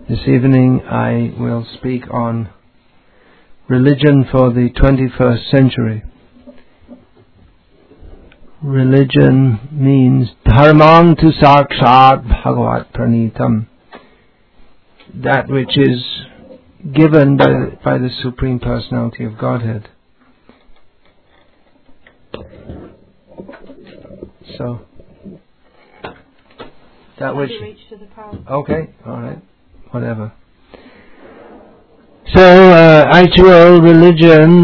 This evening I will speak on religion for the 21st century. Religion means dharmang tu sakshat bhagavat pranitam, that which is given by the Supreme Personality of Godhead. So, that which... Okay, alright, whatever. So, actual religion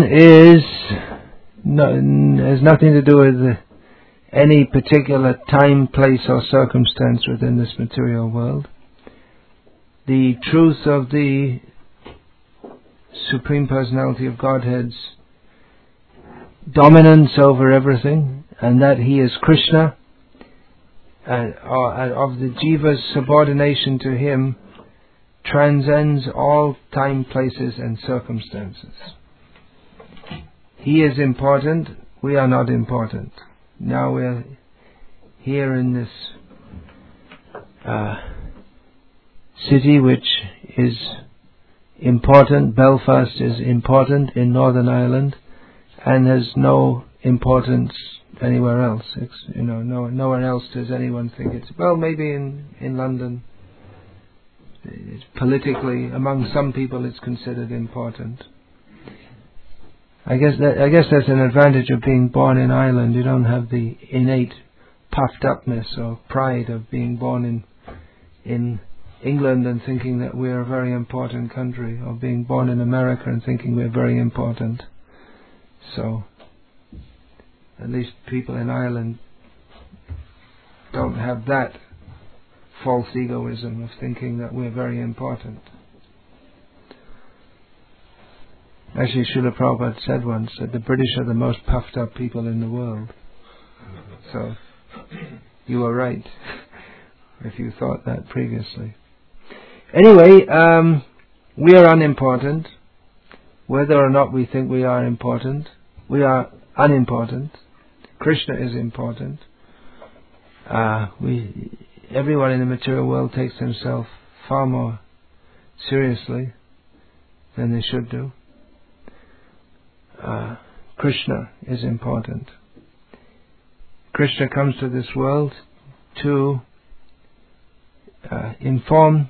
has nothing to do with any particular time, place or circumstance within this material world. The truth of the Supreme Personality of Godhead's dominance over everything, and that He is Krishna, and of the Jiva's subordination to Him, transcends all time, places and circumstances. He is important, we are not important. Now we're here in this city which is important. Belfast is important in Northern Ireland and has no importance anywhere else. Nowhere else does anyone think it's... Well, maybe in London, politically, among some people it's considered important. I guess that's an advantage of being born in Ireland. You don't have the innate puffed upness or pride of being born in England and thinking that we're a very important country, or being born in America and thinking we're very important. So, at least people in Ireland don't have that false egoism of thinking that we're very important. Actually, Srila Prabhupada said once that the British are the most puffed up people in the world. So, you were right, if you thought that previously. Anyway, we are unimportant. Whether or not we think we are important, we are unimportant. Krishna is important. Everyone in the material world takes themselves far more seriously than they should do. Krishna is important. Krishna comes to this world to inform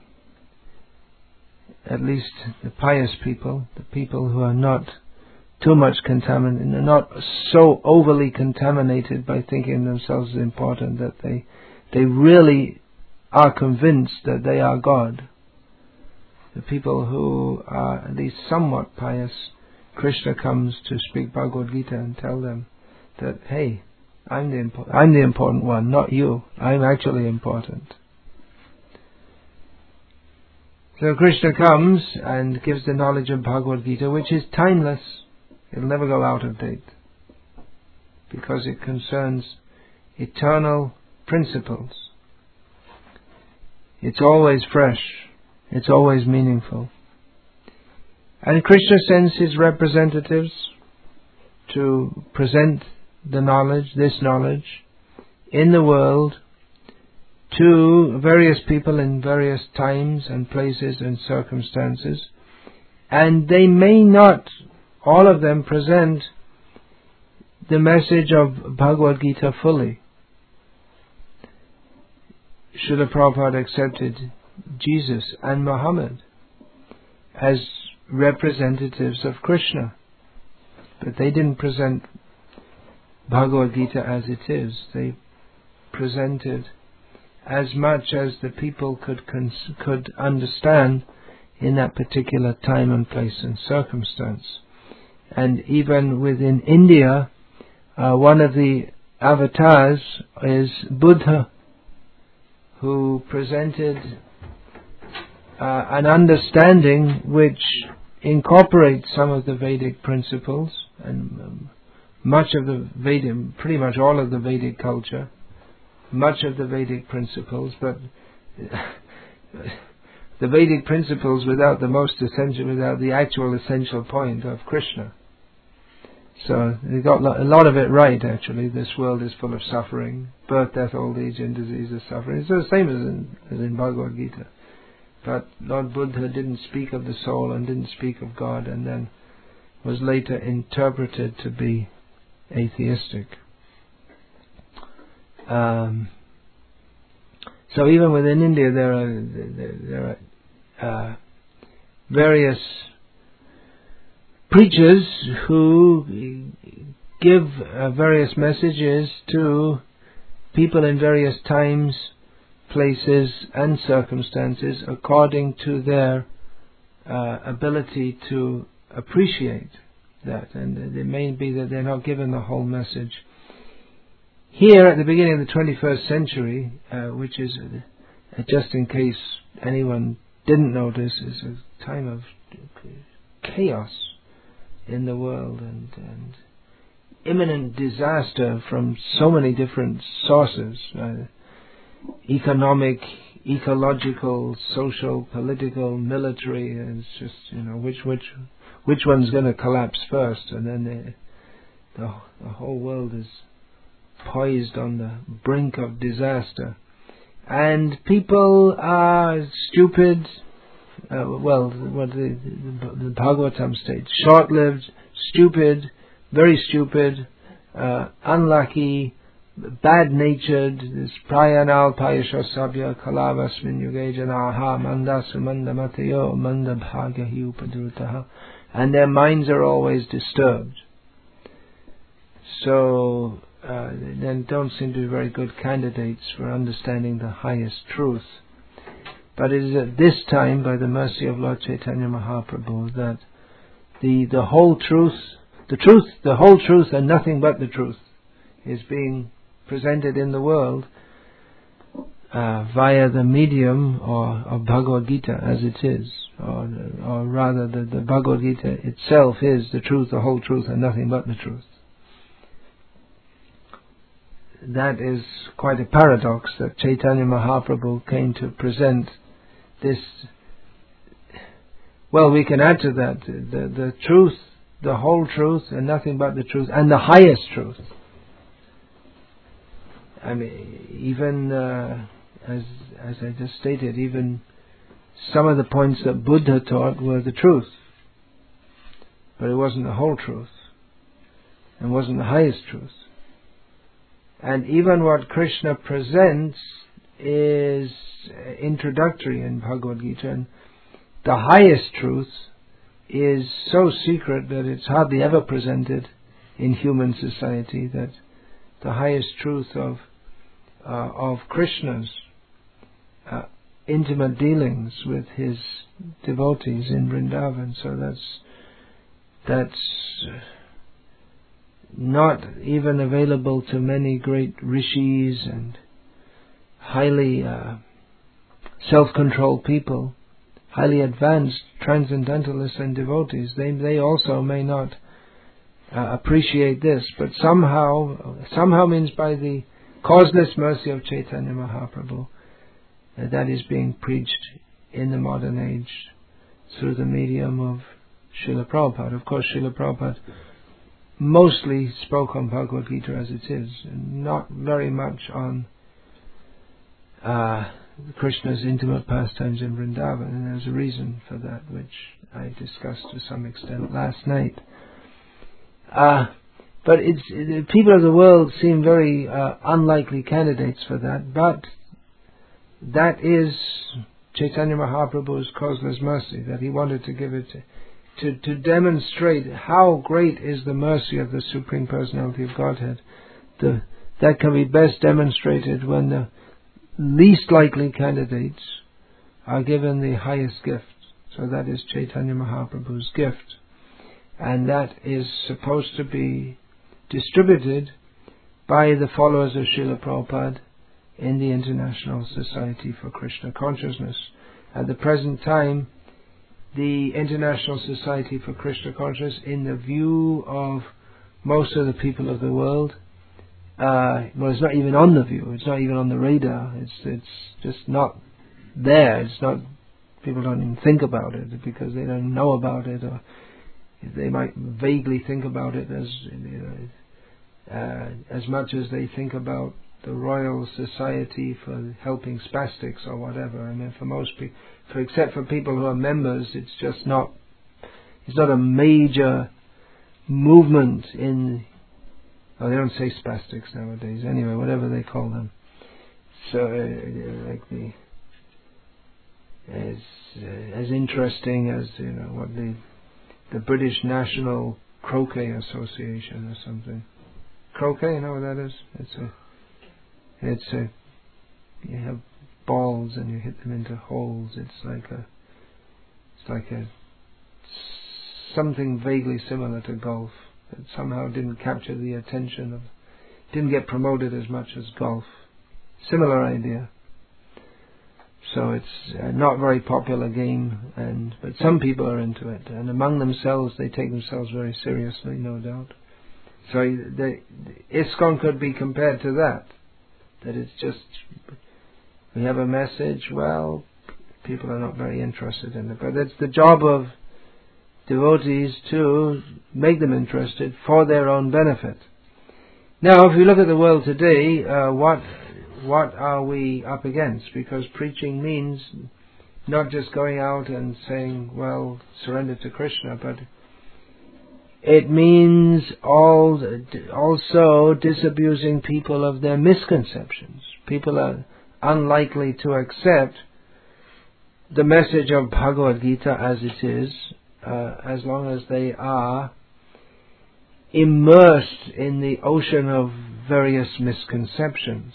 at least the pious people, the people who are not too much contaminated, not so overly contaminated by thinking themselves important that they really are convinced that they are God. The people who are at least somewhat pious, Krishna comes to speak Bhagavad Gita and tell them that, hey, I'm the important one, not you. I'm actually important. So Krishna comes and gives the knowledge of Bhagavad Gita, which is timeless. It'll never go out of date, because it concerns eternal principles. It's always fresh. It's always meaningful. And Krishna sends His representatives to present the knowledge, this knowledge, in the world to various people in various times and places and circumstances. And they may not, all of them, present the message of Bhagavad Gita fully. Srila Prabhupada accepted Jesus and Muhammad as representatives of Krishna, but they didn't present Bhagavad Gita as it is. They presented as much as the people could understand in that particular time and place and circumstance. And even within India, one of the avatars is Buddha, who presented an understanding which incorporates some of the Vedic principles and pretty much all of the Vedic culture, much of the Vedic principles, but the Vedic principles without the actual essential point of Krishna. So they got a lot of it right, actually. This world is full of suffering, birth, death, old age, and disease of suffering. It's the same as in Bhagavad Gita. But Lord Buddha didn't speak of the soul and didn't speak of God, and then was later interpreted to be atheistic. So even within India there are various preachers who give various messages to people in various times, places and circumstances according to their ability to appreciate that, and it may be that they're not given the whole message. Here at the beginning of the 21st century, which is, just in case anyone didn't notice, is a time of chaos in the world and imminent disaster from so many different sources, economic, ecological, social, political, military. It's just, which one's going to collapse first, and then the whole world is poised on the brink of disaster, and people are stupid. What the Bhagavatam states: short-lived, stupid, very stupid, unlucky, bad-natured. This prayanal payashasabhya kalavasmin yuge janaha mandasu mandamatayo mandabhagahi upadrutaha, and their minds are always disturbed. So then don't seem to be very good candidates for understanding the highest truth. But it is at this time, by the mercy of Lord Chaitanya Mahaprabhu, that the whole truth, the whole truth and nothing but the truth is being presented in the world via the medium of Bhagavad Gita as it is, or rather the Bhagavad Gita itself is the truth, the whole truth and nothing but the truth. That is quite a paradox, that Chaitanya Mahaprabhu came to present this. Well, we can add to that the truth, the whole truth and nothing but the truth, and the highest truth. I mean, even as I just stated, even some of the points that Buddha taught were the truth, but it wasn't the whole truth, and wasn't the highest truth. And even what Krishna presents is introductory in Bhagavad Gita, and the highest truth is so secret that it's hardly ever presented in human society. That the highest truth of Krishna's intimate dealings with his devotees in Vrindavan. So that's not even available to many great rishis and highly self-controlled people, highly advanced transcendentalists and devotees. They also may not appreciate this, but somehow means by the causeless mercy of Chaitanya Mahaprabhu, that is being preached in the modern age through the medium of Srila Prabhupada. Of course, Srila Prabhupada mostly spoke on Bhagavad Gita as it is, and not very much on Krishna's intimate pastimes in Vrindavan, and there's a reason for that, which I discussed to some extent last night. But the people of the world seem very unlikely candidates for that, but that is Chaitanya Mahaprabhu's causeless mercy, that he wanted to give it to demonstrate how great is the mercy of the Supreme Personality of Godhead. That can be best demonstrated when the least likely candidates are given the highest gift. So that is Chaitanya Mahaprabhu's gift. And that is supposed to be distributed by the followers of Srila Prabhupada in the International Society for Krishna Consciousness. At the present time, the International Society for Krishna Consciousness, in the view of most of the people of the world, it's not even on the view, it's not even on the radar, it's just not there, it's not, people don't even think about it because they don't know about it, or they might vaguely think about it as much as they think about the Royal Society for Helping Spastics or whatever. I mean, for most people, except for people who are members, it's just not. It's not a major movement in. Oh, they don't say spastics nowadays. Anyway, whatever they call them. So, like as interesting as what the British National Croquet Association or something. Croquet, you know what that is? It's a. You have balls and you hit them into holes. It's like a something vaguely similar to golf. It somehow didn't capture the attention of. Didn't get promoted as much as golf. Similar idea. So it's not a very popular game, but some people are into it, and among themselves they take themselves very seriously, no doubt. So the ISKCON could be compared to that it's just, we have a message, well, people are not very interested in it, but it's the job of devotees to make them interested for their own benefit. Now, if we look at the world today, what are we up against? Because preaching means not just going out and saying, well, surrender to Krishna, but it means also disabusing people of their misconceptions. People are unlikely to accept the message of Bhagavad Gita as it is, as long as they are immersed in the ocean of various misconceptions.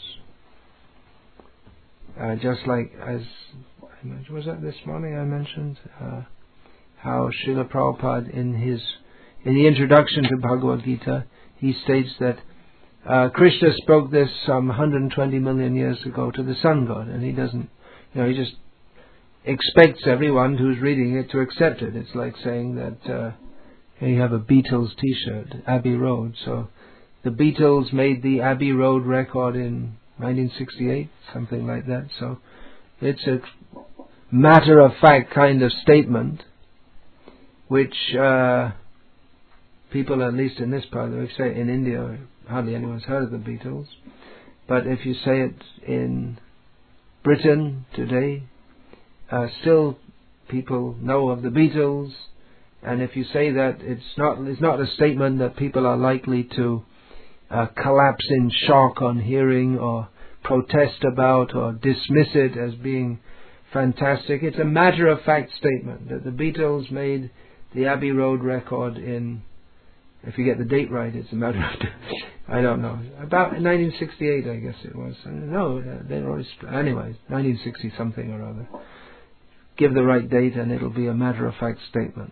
Just like, as was that this morning I mentioned, how Srila Prabhupada in the introduction to Bhagavad Gita, he states that Krishna spoke this some 120 million years ago to the sun god, and he doesn't, he just expects everyone who's reading it to accept it. It's like saying that you have a Beatles T-shirt, Abbey Road. So the Beatles made the Abbey Road record in 1968, something like that. So it's a matter-of-fact kind of statement, which people, at least in this part, they say in India, hardly anyone's heard of the Beatles. But if you say it in Britain today, still people know of the Beatles. And if you say that, it's not a statement that people are likely to collapse in shock on hearing or protest about or dismiss it as being fantastic. It's a matter-of-fact statement that the Beatles made the Abbey Road record in, if you get the date right, it's a matter of, I don't know, about 1968, I guess it was. No, they're always, anyways, 1960 something or other. Give the right date and it'll be a matter-of-fact statement.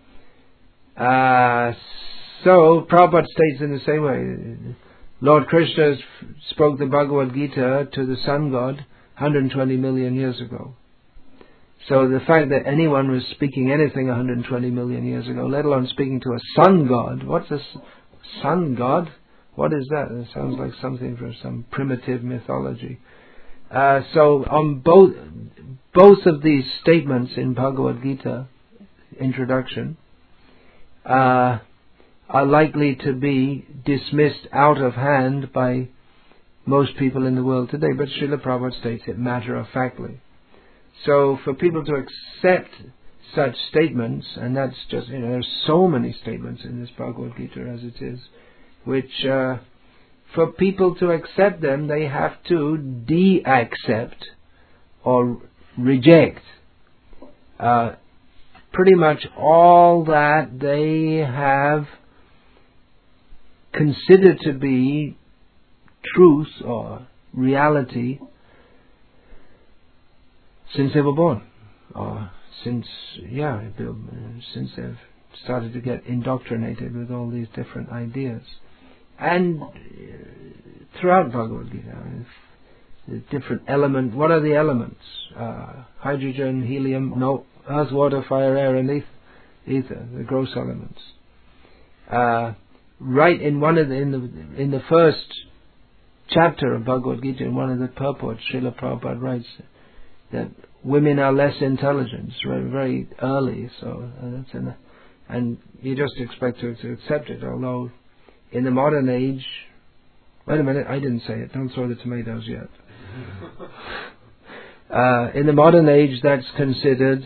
So Prabhupada states in the same way, Lord Krishna spoke the Bhagavad Gita to the sun god 120 million years ago. So the fact that anyone was speaking anything 120 million years ago, let alone speaking to a sun god, what's a sun god? What is that? It sounds like something from some primitive mythology. So on both of these statements in Bhagavad Gita introduction are likely to be dismissed out of hand by most people in the world today, but Srila Prabhupada states it matter-of-factly. So for people to accept such statements, and that's just, there's so many statements in this Bhagavad Gita as it is, which for people to accept them, they have to de-accept or reject pretty much all that they have considered to be truth or reality since they were born, or since they've started to get indoctrinated with all these different ideas. And throughout Bhagavad Gita, the different element. What are the elements? Hydrogen, helium, no, earth, water, fire, air, and ether, the gross elements. Right in one of in the first chapter of Bhagavad Gita, in one of the purports, Srila Prabhupada writes that women are less intelligent. It's very, very early, so and you just expect her to accept it. Although in the modern age, Wait a minute, I didn't say it. Don't throw the tomatoes yet. In the modern age, that's considered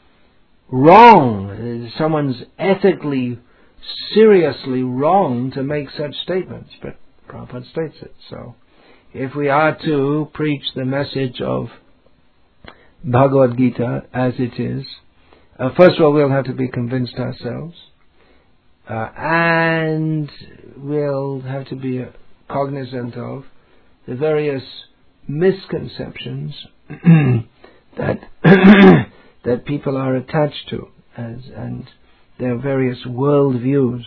wrong. Someone's ethically, seriously wrong to make such statements. But Prabhupada states it. So, if we are to preach the message of Bhagavad Gita as it is, first of all, we'll have to be convinced ourselves. And we'll have to be cognizant of the various misconceptions that that people are attached to, and their various worldviews.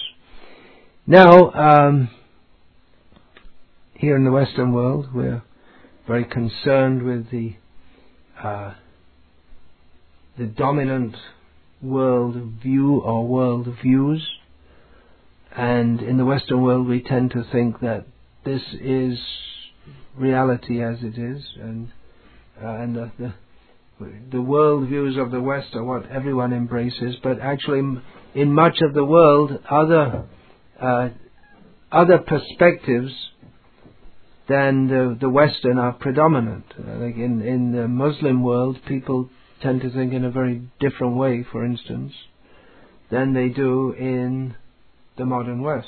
Now, here in the Western world, we're very concerned with the dominant world view or world views, and in the Western world we tend to think that this is reality as it is, and the world views of the West are what everyone embraces, but actually in much of the world other perspectives than the Western are predominant. Like in the Muslim world, people tend to think in a very different way, for instance, than they do in the modern West.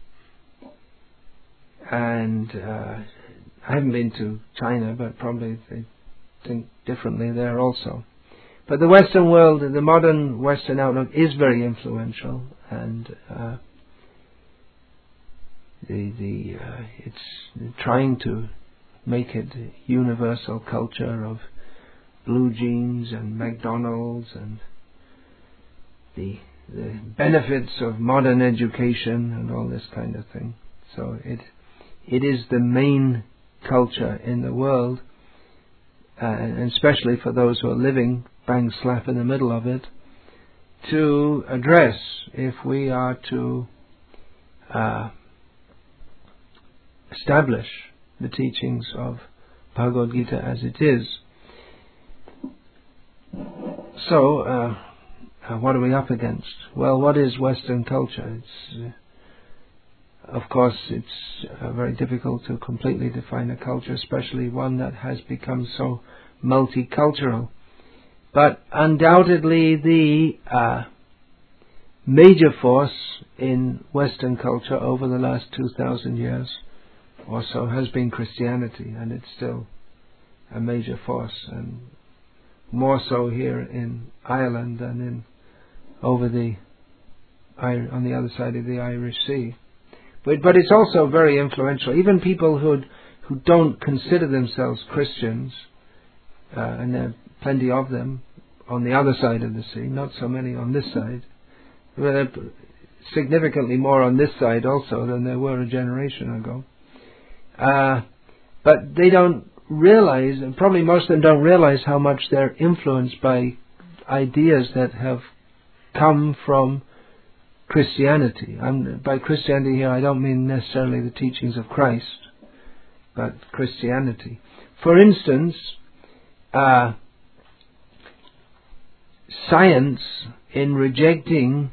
And I haven't been to China, but probably they think differently there also. But the Western world, the modern Western outlook is very influential, and it's trying to make it universal culture of blue jeans and McDonald's and the benefits of modern education and all this kind of thing. So it is the main culture in the world, and especially for those who are living bang slap in the middle of it, to address if we are to establish the teachings of Bhagavad Gita as it is. So, what are we up against? Well, what is Western culture? Of course, it's very difficult to completely define a culture, especially one that has become so multicultural. But undoubtedly the major force in Western culture over the last 2,000 years or so has been Christianity, and it's still a major force, and more so here in Ireland than on the other side of the Irish Sea. But it's also very influential. Even people who don't consider themselves Christians, and there are plenty of them on the other side of the sea, not so many on this side. Well, there are significantly more on this side also than there were a generation ago. But they don't realize, and probably most of them don't realize, how much they're influenced by ideas that have come from Christianity. By Christianity here, I don't mean necessarily the teachings of Christ, but Christianity. For instance, science, in rejecting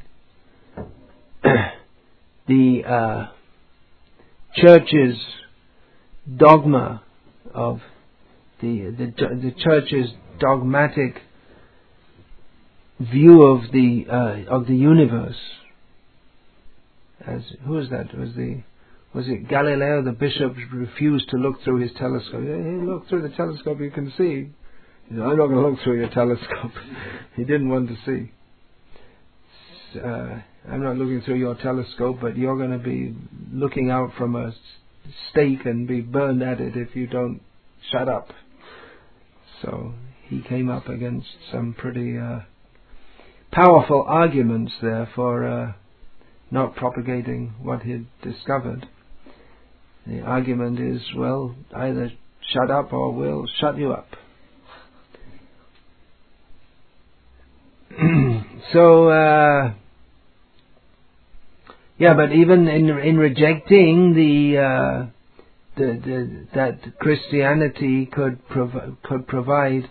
the Church's dogma of the Church's dogmatic view of the universe. Who was that? Was it Galileo? The bishop refused to look through his telescope. Hey, look through the telescope, you can see. He said, I'm not going to look through your telescope. He didn't want to see. I'm not looking through your telescope, but you're going to be looking out from a stake and be burned at it if you don't shut up. So he came up against some pretty powerful arguments there for not propagating what he'd discovered. The argument is, well, either shut up or we'll shut you up. So, but even in rejecting that Christianity could provide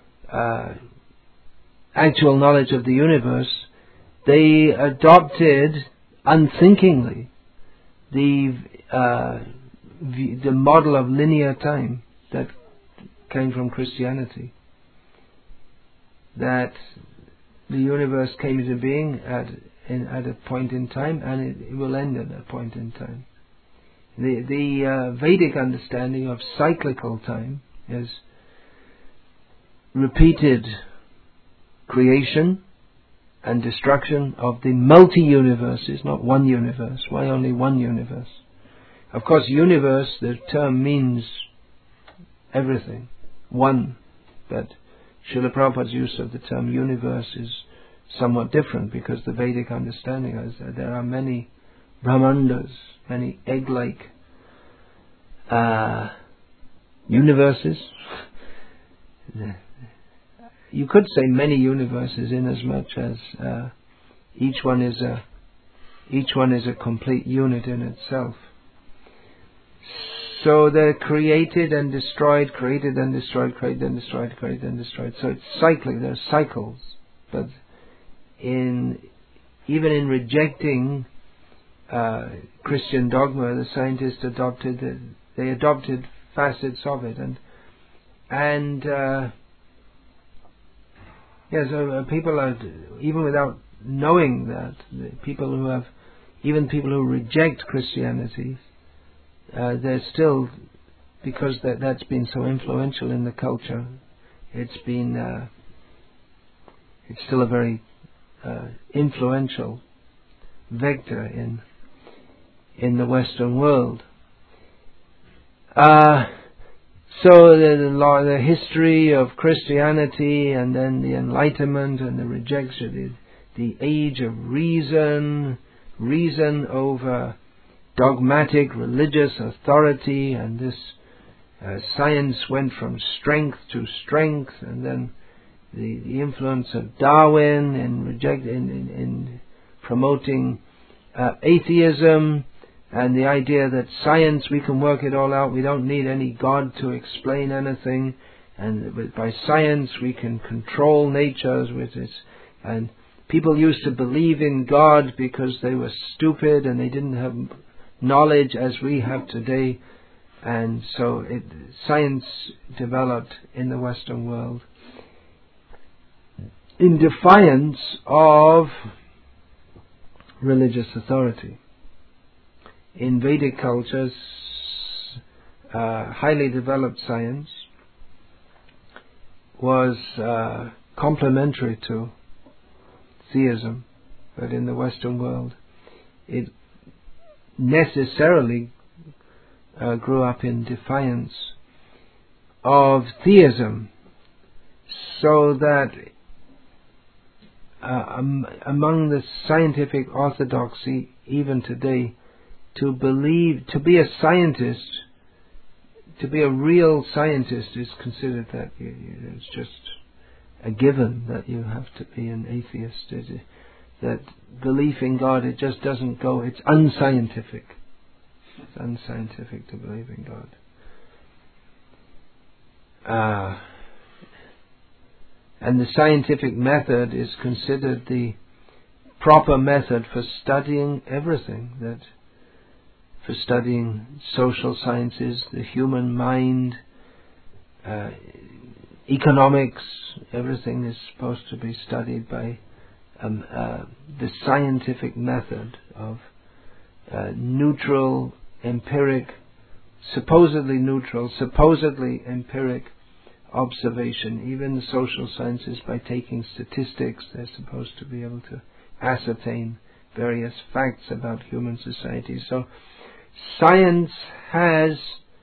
actual knowledge of the universe, they adopted unthinkingly the the model of linear time that came from Christianity. That the universe came into being at a point in time, and it will end at a point in time. The Vedic understanding of cyclical time is repeated creation and destruction of the multi-universes, not one universe. Why only one universe? Of course, universe, the term means everything, one, but Srila Prabhupada's use of the term universe is somewhat different, because the Vedic understanding is that there are many Brahmandas, many egg-like universes. You could say many universes, in as much as each one is a complete unit in itself. So they're created and destroyed, created and destroyed, created and destroyed, created and destroyed. So it's cyclic. There are cycles, but even in rejecting Christian dogma, the scientists adopted facets of it, so people are, even without knowing that, people who reject Christianity, they're still, because that's been so influential in the culture, it's still a very influential vector in the Western world. So the history of Christianity, and then the Enlightenment and the rejection, the age of reason over dogmatic religious authority, and this science went from strength to strength, and then the influence of Darwin in promoting atheism, and the idea that science, we can work it all out, we don't need any God to explain anything, and by science we can control nature with its, and people used to believe in God because they were stupid and they didn't have knowledge as we have today, and so science developed in the Western world in defiance of religious authority. In Vedic cultures, highly developed science was complementary to theism, but in the Western world it necessarily grew up in defiance of theism, so that among the scientific orthodoxy even today, to be a scientist, to be a real scientist, is considered that it's just a given that you have to be an atheist. That belief in God, it just doesn't go. It's unscientific. It's unscientific to believe in God. And the scientific method is considered the proper method for studying everything. For studying social sciences, the human mind, economics, everything is supposed to be studied by the scientific method of neutral, empiric, supposedly neutral, supposedly empiric observation. Even the social sciences, by taking statistics, they're supposed to be able to ascertain various facts about human society. So science has,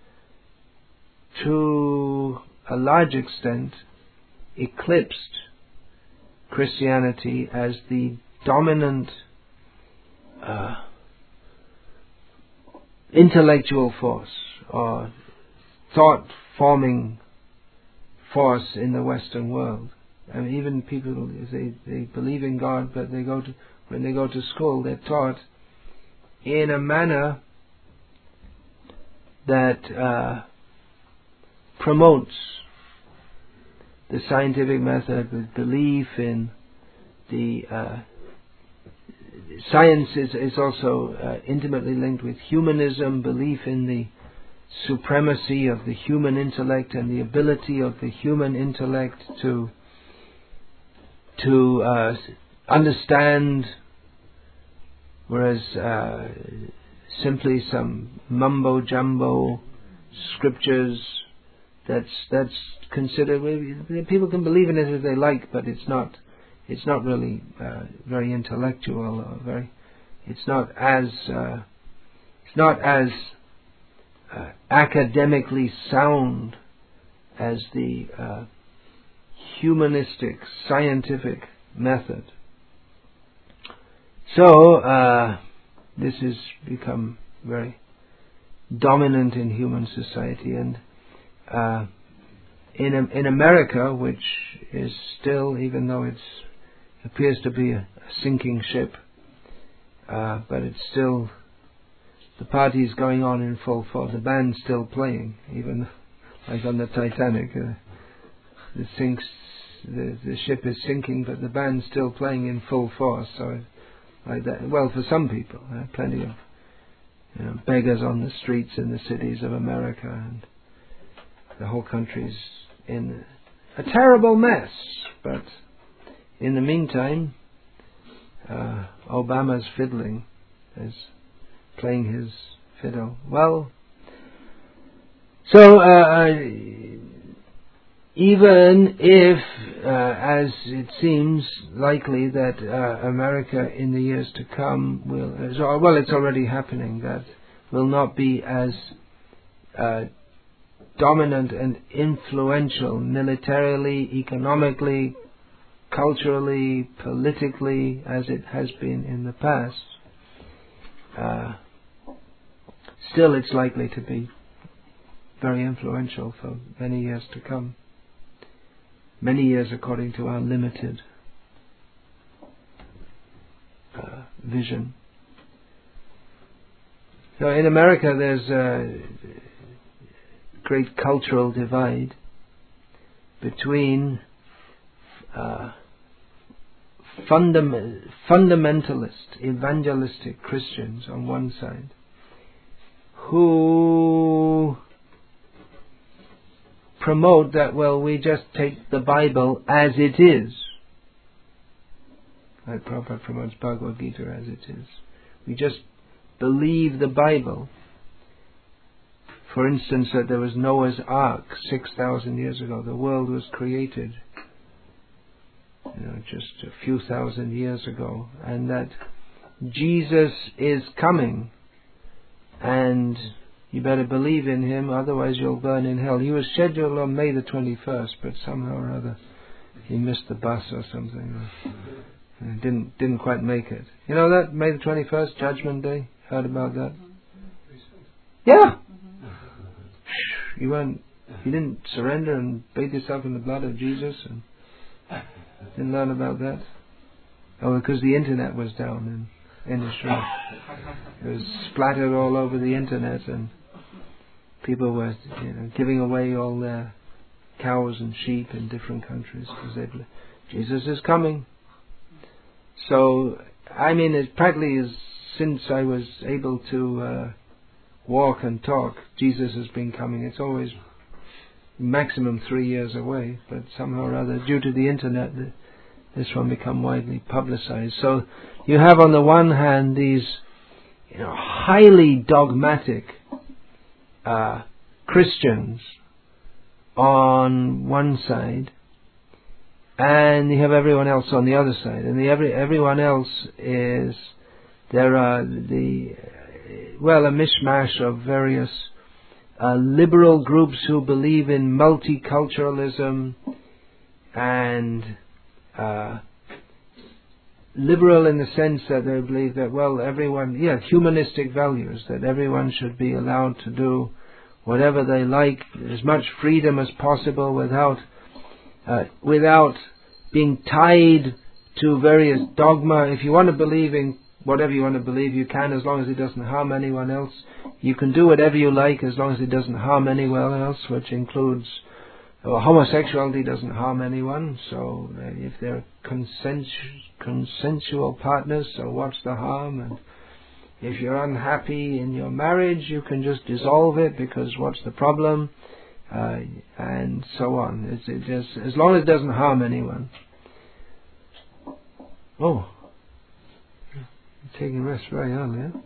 to a large extent, eclipsed Christianity as the dominant intellectual force or thought-forming force in the Western world. I mean, even people, they believe in God, but when they go to school, they're taught in a manner that promotes the scientific method, with belief in the science is also intimately linked with humanism, belief in supremacy of the human intellect and the ability of the human intellect to understand, whereas simply some mumbo jumbo scriptures that's considered, people can believe in it if they like, but it's not really very intellectual or it's not as academically sound as the humanistic scientific method. So this has become very dominant in human society, and in America, which is still, even though it appears to be a sinking ship, but it's still, the party's going on in full force. The band's still playing, even like on the Titanic. The ship is sinking, but the band's still playing in full force. So, like that. Well, for some people, plenty of beggars on the streets in the cities of America, and the whole country's in a terrible mess. But in the meantime, Obama's fiddling, is playing his fiddle. Well, so even if, as it seems likely that America in the years to come it's already happening, that will not be as dominant and influential militarily, economically, culturally, politically as it has been in the past. Still, it's likely to be very influential for many years to come. Many years according to our limited vision. So in America there's a great cultural divide between fundamentalist, evangelistic Christians on one side, who promote that, well, we just take the Bible as it is. Like Prabhupada promotes Bhagavad Gita as it is. We just believe the Bible. For instance, that there was Noah's Ark 6,000 years ago. The world was created just a few thousand years ago, and that Jesus is coming, and you better believe in him, otherwise you'll burn in hell. He was scheduled on May the 21st, but somehow or other he missed the bus or something. And didn't quite make it. You know that? May the 21st, Judgment Day? Heard about that? Yeah! You didn't surrender and bathe yourself in the blood of Jesus, and didn't learn about that? Oh, because the internet was down in Israel. It was splattered all over the internet, and people were giving away all their cows and sheep in different countries because Jesus is coming. So, I mean, it practically is, since I was able to walk and talk, Jesus has been coming. It's always maximum 3 years away, but somehow or other, due to the internet, this one become widely publicized. So you have on the one hand these highly dogmatic Christians on one side, and you have everyone else on the other side. And everyone else is, there are a mishmash of various liberal groups who believe in multiculturalism, and liberal in the sense that they believe that, humanistic values, that everyone should be allowed to do whatever they like, as much freedom as possible without being tied to various dogma. If you want to believe in whatever you want to believe, you can, as long as it doesn't harm anyone else. You can do whatever you like as long as it doesn't harm anyone else, which includes homosexuality doesn't harm anyone. So if they're consensual partners, so what's the harm? If you're unhappy in your marriage, you can just dissolve it, because what's the problem? And so on. It just, as long as it doesn't harm anyone. Oh, you're taking rest very early, huh?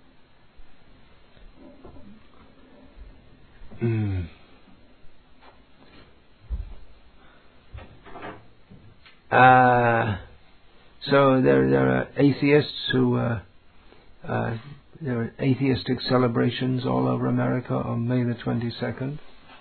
So there are atheists who there are atheistic celebrations all over America on May the 22nd.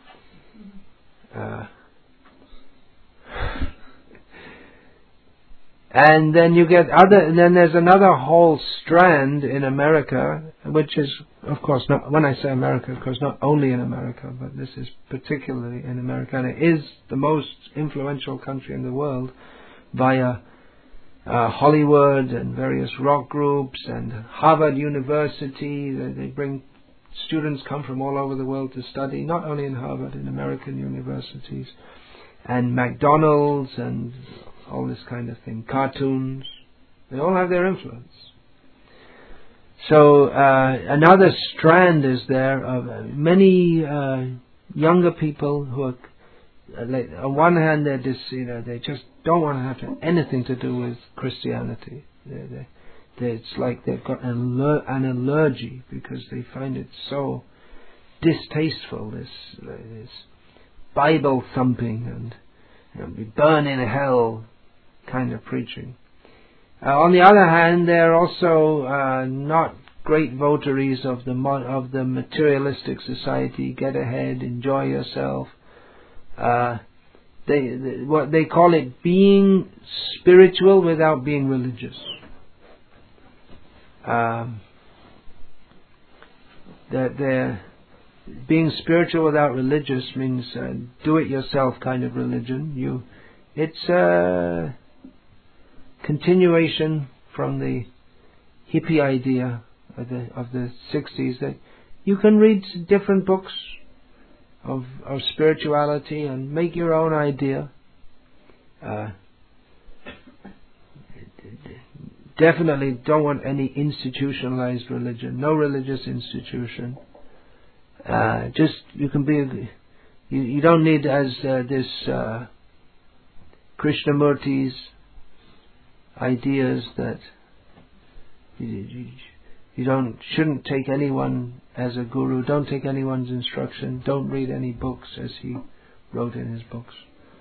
And then you get and then there's another whole strand in America, which is, of course, not, when I say America, of course, not only in America, but this is particularly in America, and it is the most influential country in the world via Hollywood and various rock groups and Harvard University. They bring students come from all over the world to study, not only in Harvard, in American universities, and McDonald's and all this kind of thing, cartoons, they all have their influence. So another strand is there of many younger people who are, on one hand, they just don't want to have anything to do with Christianity. It's like they've got an allergy, because they find it so distasteful, this Bible thumping and we burn in hell kind of preaching. On the other hand, they're also not great votaries of the materialistic society. Get ahead, enjoy yourself. What they call it, being spiritual without being religious. They're being spiritual without religious means do-it-yourself kind of religion. It's a continuation from the hippie idea of the 60s, that you can read different books of spirituality and make your own idea. Definitely don't want any institutionalized religion. No religious institution. Just you can be. You don't need, as this Krishnamurti's ideas, that you shouldn't take anyone as a guru. Don't take anyone's instruction. Don't read any books, as he wrote in his books.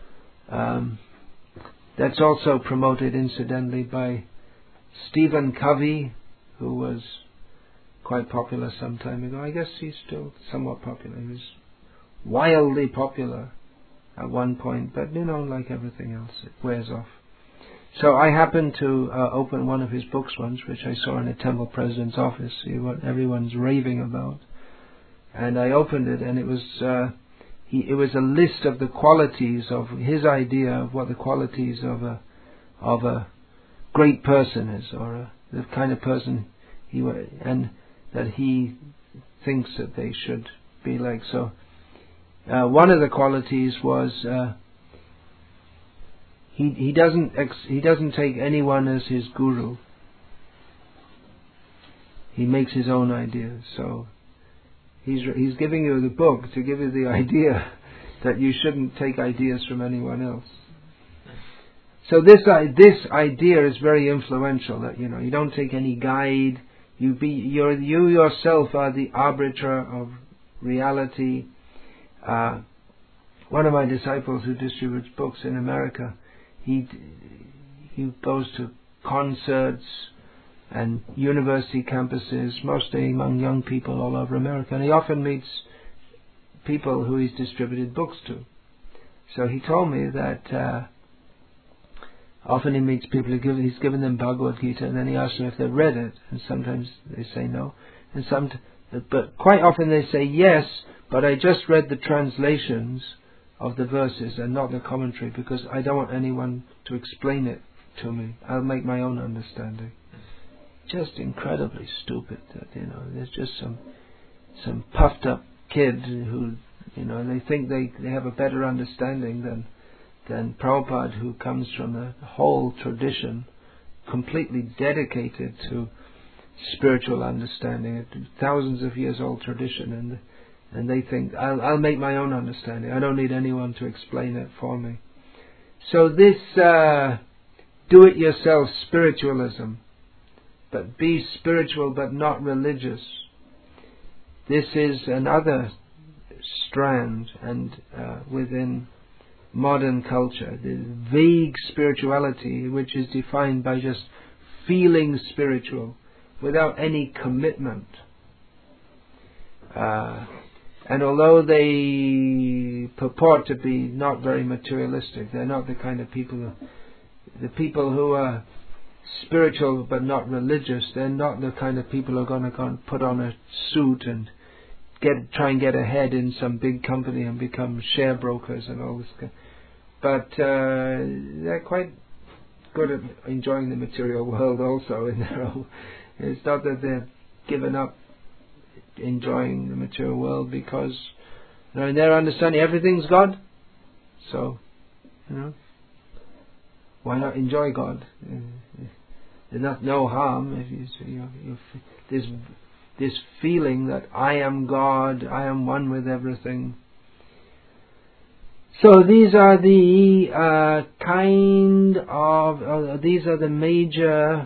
That's also promoted, incidentally, by Stephen Covey, who was quite popular some time ago. I guess he's still somewhat popular. He was wildly popular at one point, but like everything else, it wears off. So I happened to open one of his books once, which I saw in a temple president's office, see what everyone's raving about. And I opened it, and it was a list of the qualities of his idea of what the qualities of a great person is, or the kind of person and that he thinks that they should be like. So one of the qualities was he doesn't take anyone as his guru. He makes his own ideas. So he's giving you the book to give you the idea that you shouldn't take ideas from anyone else. So this idea is very influential. That you don't take any guide. You yourself are the arbiter of reality. One of my disciples who distributes books in America, he goes to concerts and university campuses, mostly among young people all over America, and he often meets people who he's distributed books to. So he told me that often he meets people, he's given them Bhagavad Gita, and then he asks them if they've read it, and sometimes they say no, but quite often they say yes, but I just read the translations of the verses and not the commentary, because I don't want anyone to explain it to me. I'll make my own understanding. Just incredibly stupid that there's just some puffed up kid who they think they have a better understanding than Prabhupada, who comes from a whole tradition completely dedicated to spiritual understanding, thousands of years old tradition, and they think, I'll make my own understanding. I don't need anyone to explain it for me. So this do-it-yourself spiritualism, but be spiritual but not religious, this is another strand and within modern culture, the vague spirituality which is defined by just feeling spiritual without any commitment. And although they purport to be not very materialistic, they're not the kind of people who are spiritual but not religious. They're not the kind of people who are going to put on a suit and try and get ahead in some big company and become share brokers and all this. But they're quite good at enjoying the material world also. In their own. It's not that they've given up enjoying the material world, because in their understanding everything's God. So, why not enjoy God? There's no harm if this feeling that I am God, I am one with everything. So these are the these are the major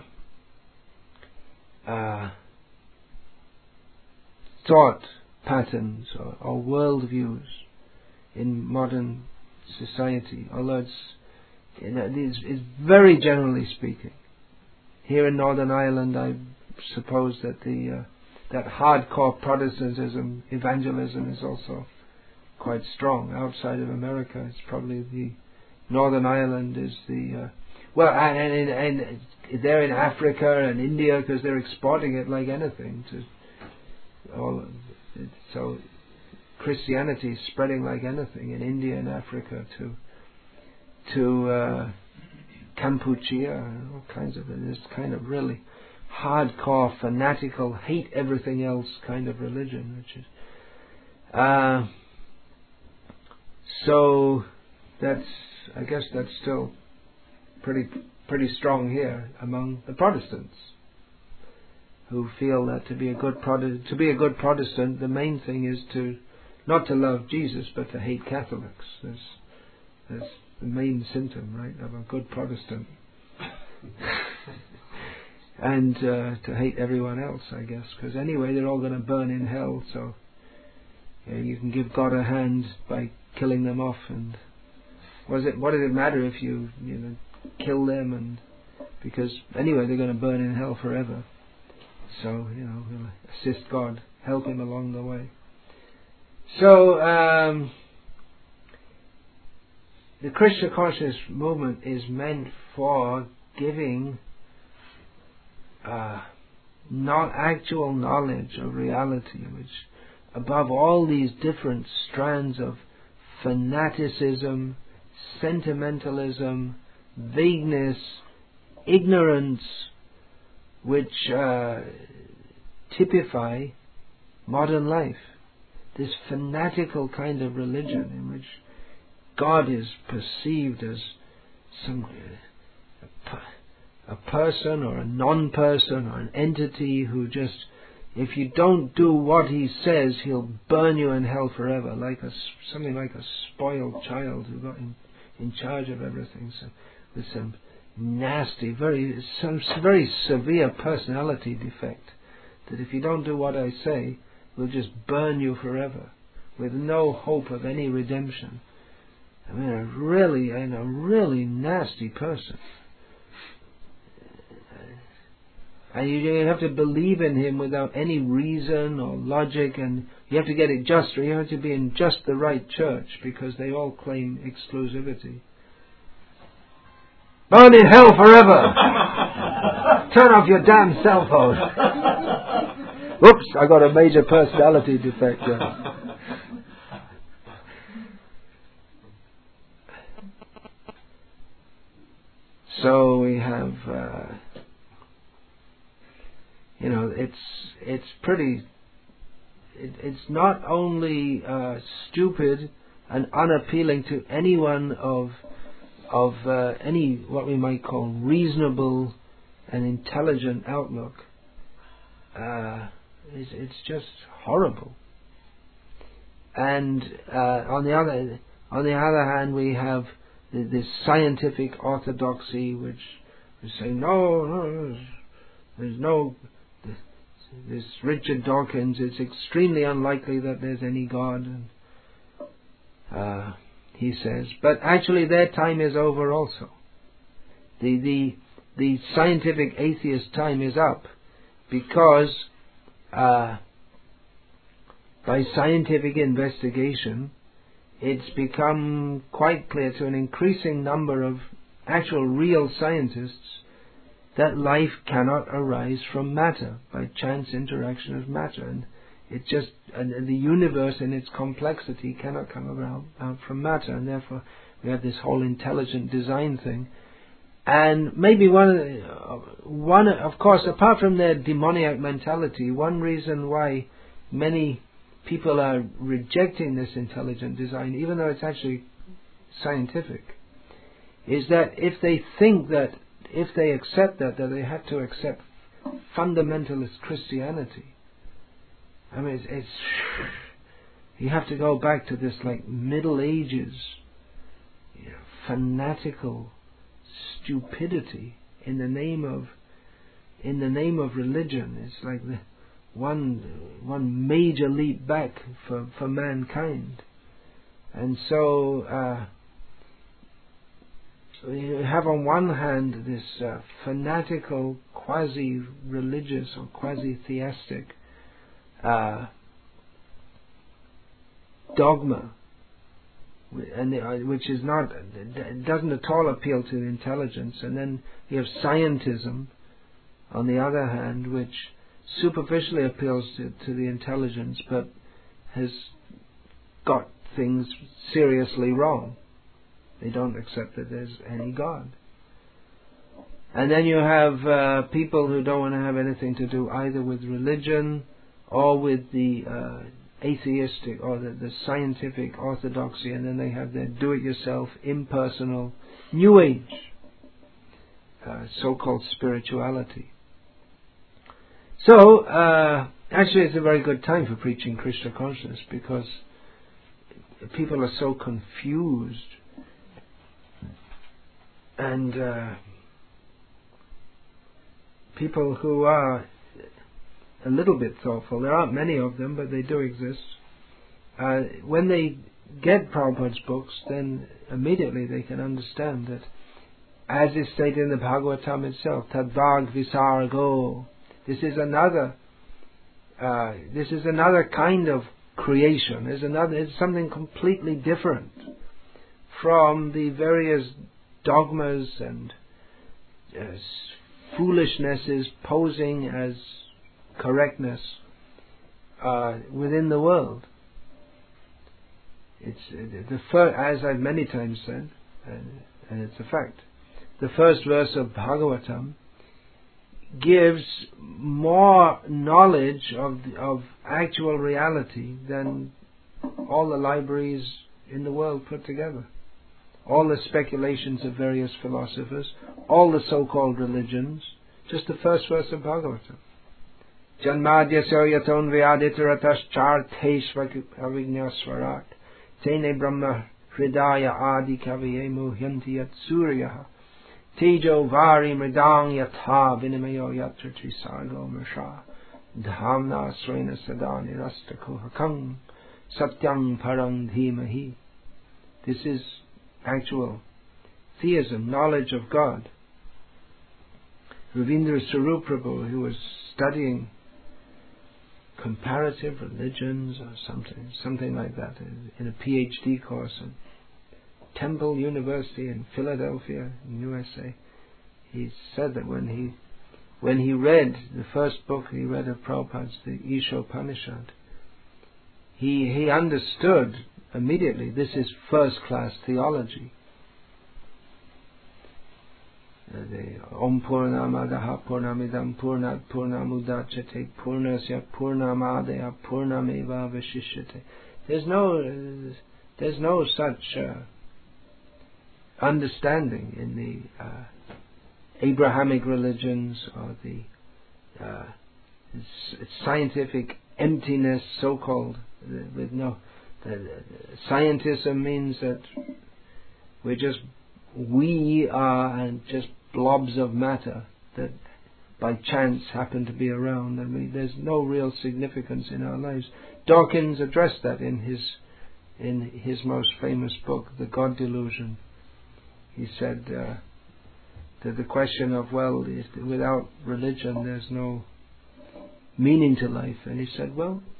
thought patterns or worldviews in modern society, although it's very generally speaking. Here in Northern Ireland, I suppose that that hardcore Protestantism, evangelism, is also quite strong. Outside of America, it's probably the Northern Ireland is the and they're in Africa and India because they're exporting it like anything to all. So Christianity is spreading like anything in India and Africa to Kampuchea and all kinds of this kind of really hardcore, fanatical, hate everything else kind of religion, which is so I guess that's still pretty strong here among the Protestants, who feel that to be a good Protestant, the main thing is not to love Jesus but to hate Catholics. That's the main symptom, right, of a good Protestant. And to hate everyone else, I guess, because anyway they're all going to burn in hell. So you can give God a hand by killing them off, and what does it matter if you kill them, and because anyway they're going to burn in hell forever. So we'll assist God, help Him along the way. So the Krishna consciousness movement is meant for giving not actual knowledge of reality, which above all these different strands of fanaticism, sentimentalism, vagueness, ignorance, which typify modern life. This fanatical kind of religion in which God is perceived as a person or a non-person or an entity who just, if you don't do what He says, He'll burn you in hell forever, like something like a spoiled child who got in charge of everything. So with some nasty, very severe personality defect, that if you don't do what I say, we'll just burn you forever, with no hope of any redemption. I mean, a really nasty person. And you have to believe in him without any reason or logic, and you have to get it just, or you have to be in just the right church, because they all claim exclusivity. Burn in hell forever! Turn off your damn cell phone! Oops, I got a major personality defect here. So we have, it's pretty. It's not only stupid and unappealing to anyone of any what we might call reasonable and intelligent outlook, it's just horrible. And on the other hand, we have this scientific orthodoxy, which is saying no, there's no. This Richard Dawkins, it's extremely unlikely that there's any God, and he says. But actually, their time is over also. The scientific atheist time is up, because by scientific investigation, it's become quite clear to an increasing number of actual real scientists that life cannot arise from matter, by chance interaction of matter, and the universe in its complexity cannot come out from matter, and therefore we have this whole intelligent design thing. And maybe one of course, apart from their demoniac mentality, one reason why many people are rejecting this intelligent design, even though it's actually scientific, is that if they accept that they have to accept fundamentalist Christianity. I mean, it's you have to go back to this like Middle Ages, fanatical stupidity in the name of religion. It's like the one major leap back for mankind, and so. You have on one hand this fanatical, quasi-religious or quasi-theistic dogma, which is not, it doesn't at all appeal to the intelligence. And then you have scientism, on the other hand, which superficially appeals to the intelligence, but has got things seriously wrong. They don't accept that there's any God. And then you have people who don't want to have anything to do either with religion or with the atheistic or the scientific orthodoxy, and then they have their do-it-yourself, impersonal, New Age, so-called spirituality. So, actually it's a very good time for preaching Krishna consciousness, because people are so confused. And people who are a little bit thoughtful, there aren't many of them, but they do exist, when they get Prabhupada's books, then immediately they can understand that, as is stated in the Bhagavatam itself, Tadvag Visargo, this is another kind of creation. It's something completely different from the various dogmas and foolishnesses posing as correctness within the world. It's the first, as I've many times said, and it's a fact. The first verse of Bhagavatam gives more knowledge of actual reality than all the libraries in the world put together. All the speculations of various philosophers, all the so-called religions, just the first verse of Bhagavatam. Janmadhyasya yaton vyaditarataschaर्थेष्वभिज्ञस्वराट Tene Brahma Hridaya Adi Kaviye Muhyanti Yat Surya Tejo Vari Mridang Yatha Vinamayo Yatra Trisago Mrisha Dhamna Srena Sadani Rastakuhakam Satyam Parang Dhimahi. This is actual theism, knowledge of God. Ravindra Swarup Prabhu, who was studying comparative religions or something like that in a PhD course at Temple University in Philadelphia, in USA, he said that when he read the first book he read of Prabhupada's, the Ishopanishad, he understood immediately this is first-class theology. Om Purnamadaha Purnamidam Purnat Purnamudachyate Purnasya Purnamadaya Purnameva Vashishyate. There's no such understanding in the Abrahamic religions or the scientific emptiness, so-called, with no. Scientism means that we are just blobs of matter that by chance happen to be around, and there's no real significance in our lives. Dawkins addressed that in his most famous book, The God Delusion. He said that the question of, without religion there's no meaning to life, and he said,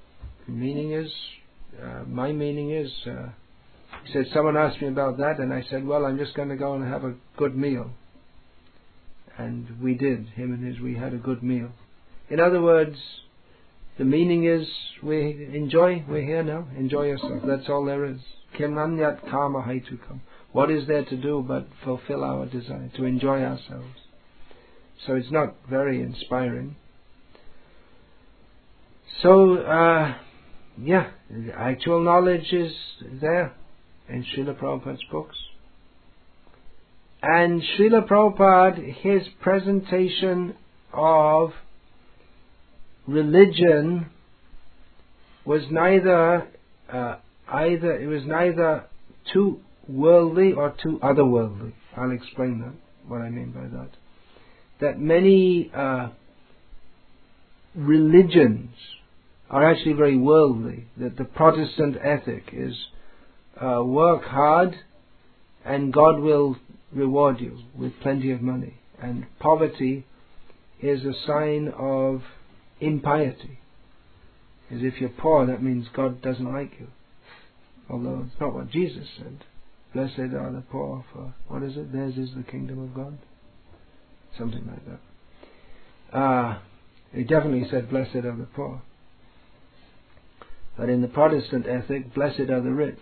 my meaning is, he said, someone asked me about that, and I said, I'm just going to go and have a good meal. And we did, we had a good meal. In other words, the meaning is, we're here now, enjoy yourself, that's all there is. Kimanyat kama haitukam. What is there to do but fulfill our desire, to enjoy ourselves? So it's not very inspiring. So, actual knowledge is there in Srila Prabhupada's books. And Srila Prabhupada, his presentation of religion was neither too worldly or too otherworldly. I'll explain that, what I mean by that. That many religions are actually very worldly. That the Protestant ethic is work hard and God will reward you with plenty of money. And poverty is a sign of impiety. As if you're poor, that means God doesn't like you. Although it's not what Jesus said. Blessed are the poor, for what is it? Theirs is the kingdom of God. Something like that. He definitely said, blessed are the poor. But in the Protestant ethic, blessed are the rich.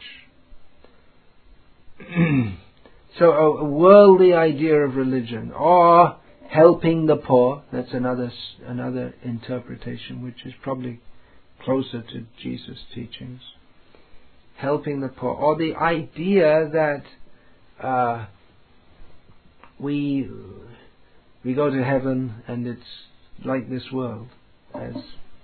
So a worldly idea of religion, or helping the poor, that's another interpretation, which is probably closer to Jesus' teachings. Helping the poor, or the idea that we go to heaven and it's like this world, as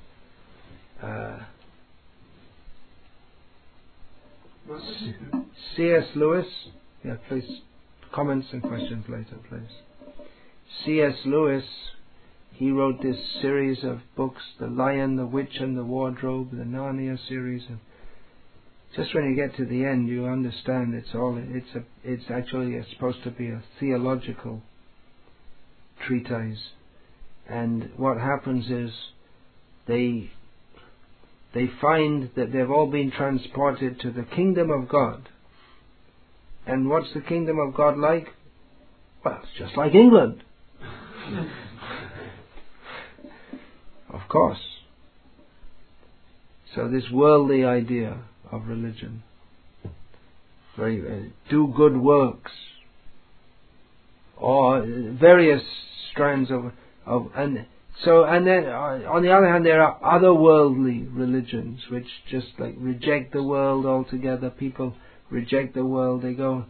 C.S. Lewis. Yeah, please, comments and questions later, please. C.S. Lewis, he wrote this series of books, The Lion, the Witch and the Wardrobe, the Narnia series, and just when you get to the end, you understand it's actually supposed to be a theological treatise. And what happens is they find that they've all been transported to the kingdom of God. And what's the kingdom of God like? Well, it's just like England. Of course. So this worldly idea of religion, do good works, or various strands of and then on the other hand, there are otherworldly religions which just like reject the world altogether. People reject the world. They go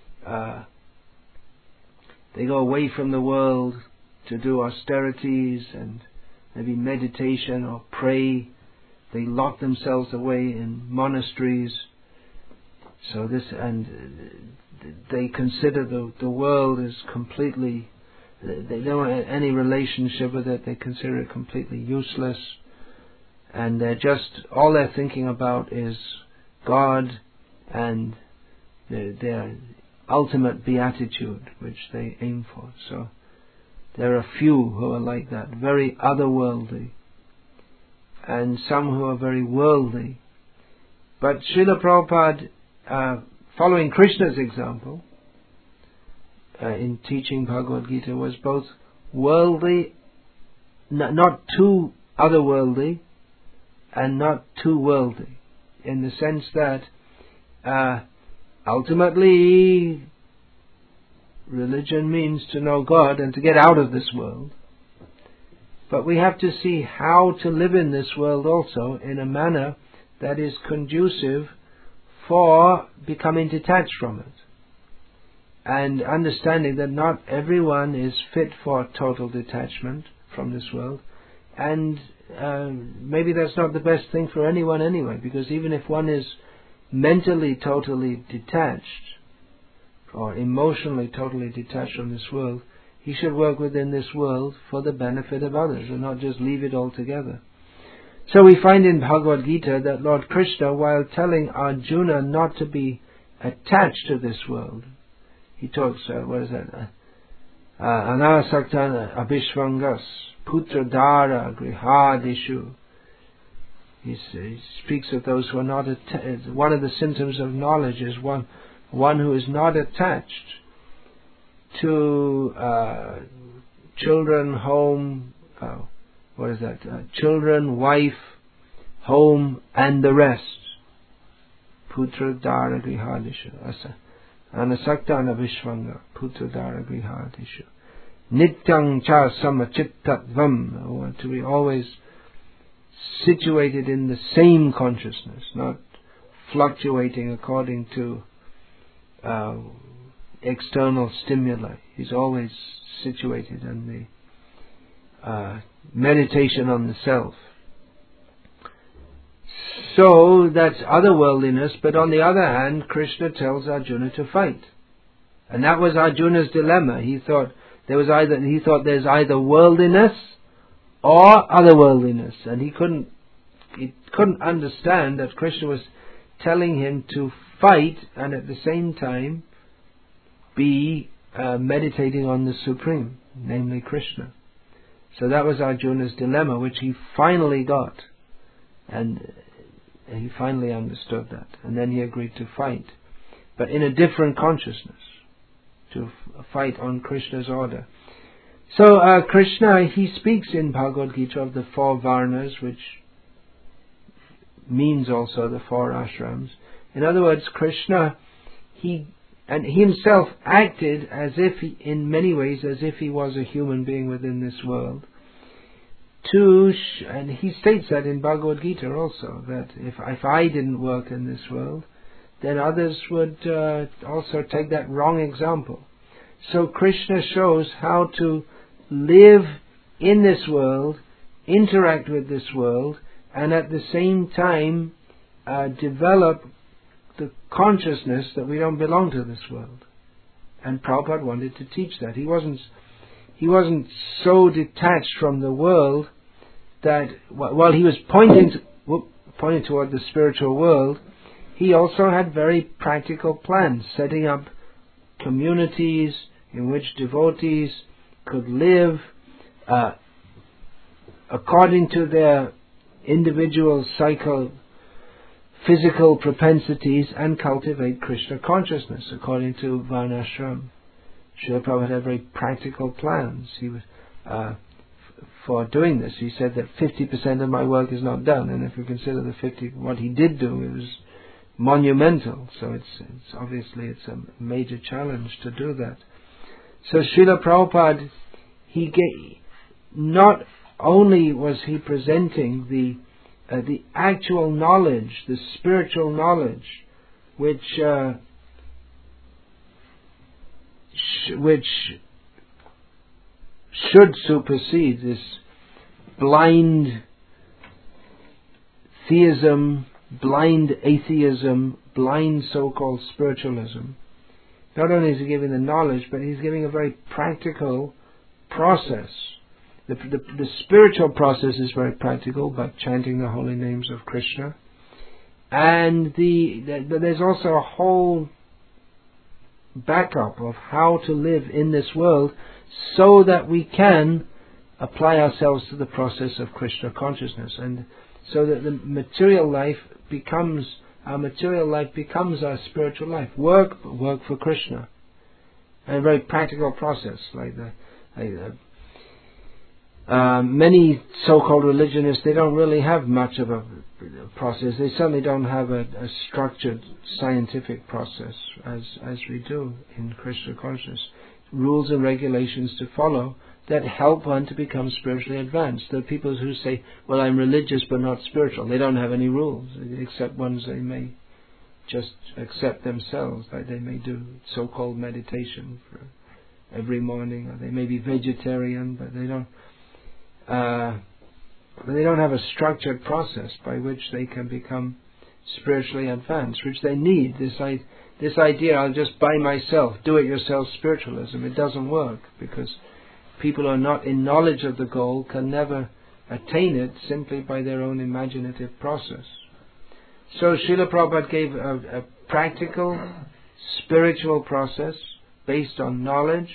away from the world to do austerities and maybe meditation or pray. They lock themselves away in monasteries. So they consider the world as completely. They don't have any relationship with it. They consider it completely useless, and all they're thinking about is God and their ultimate beatitude, which they aim for. So there are few who are like that, very otherworldly, and some who are very worldly. But Srila Prabhupada, following Krishna's example, in teaching Bhagavad Gita, was both worldly, not too otherworldly, and not too worldly, in the sense that ultimately religion means to know God and to get out of this world. But we have to see how to live in this world also in a manner that is conducive for becoming detached from it. And understanding that not everyone is fit for total detachment from this world. And maybe that's not the best thing for anyone anyway, because even if one is mentally totally detached or emotionally totally detached from this world, he should work within this world for the benefit of others and not just leave it altogether. So we find in Bhagavad Gita that Lord Krishna, while telling Arjuna not to be attached to this world, he talks, Anasakta abhishvangas putra dara grihadishu. He speaks of those who are not attached. One of the symptoms of knowledge is one who is not attached to children, home, children, wife, home, and the rest. Putra dara grihadishu. Anasakta anabhishvanga putra dara grihadishu. Nityang cha samachittatvam. To be always situated in the same consciousness, not fluctuating according to external stimuli. He's always situated in the meditation on the self. So that's otherworldliness, but on the other hand, Krishna tells Arjuna to fight. And that was Arjuna's dilemma. He thought there's either worldliness or otherworldliness, and he couldn't understand that Krishna was telling him to fight and at the same time be meditating on the Supreme, namely Krishna. So that was Arjuna's dilemma, which he finally got, and he finally understood that, and then he agreed to fight, but in a different consciousness, to fight on Krishna's order. So Krishna, he speaks in Bhagavad Gita of the 4 Varnas, which means also the 4 ashrams. In other words, Krishna, he himself acted as if in many ways as if he was a human being within this world. And he states that in Bhagavad Gita also, that if I didn't work in this world, then others would also take that wrong example. So Krishna shows how to live in this world, interact with this world, and at the same time develop the consciousness that we don't belong to this world. And Prabhupada wanted to teach that. He wasn't so detached from the world that while he was pointing toward the spiritual world, he also had very practical plans, setting up communities in which devotees could live according to their individual physical propensities and cultivate Krishna consciousness according to Varnashram. Srila Prabhupada had very practical plans. He was for doing this. He said that 50% of my work is not done, and if you consider what he did do, it was monumental. So it's obviously a major challenge to do that. So Srila Prabhupada, not only was he presenting the actual knowledge, the spiritual knowledge, which should supersede this blind theism, blind atheism, blind so-called spiritualism. Not only is he giving the knowledge, but he's giving a very practical process. The spiritual process is very practical, by chanting the holy names of Krishna. And there's also a whole backup of how to live in this world so that we can apply ourselves to the process of Krishna consciousness, and so that the material life becomes our spiritual life. Work for Krishna. And a very practical process, many so-called religionists, they don't really have much of a process. They certainly don't have a structured scientific process as we do in Krishna consciousness. Rules and regulations to follow that help one to become spiritually advanced. There are people who say, well, I'm religious but not spiritual. They don't have any rules, except ones they may just accept themselves, like they may do so-called meditation for every morning, or they may be vegetarian, but they don't. but they don't have a structured process by which they can become spiritually advanced, which they need. This idea, I'll just by myself, do-it-yourself spiritualism, it doesn't work, because people who are not in knowledge of the goal can never attain it simply by their own imaginative process. So Srila Prabhupada gave a practical, spiritual process based on knowledge,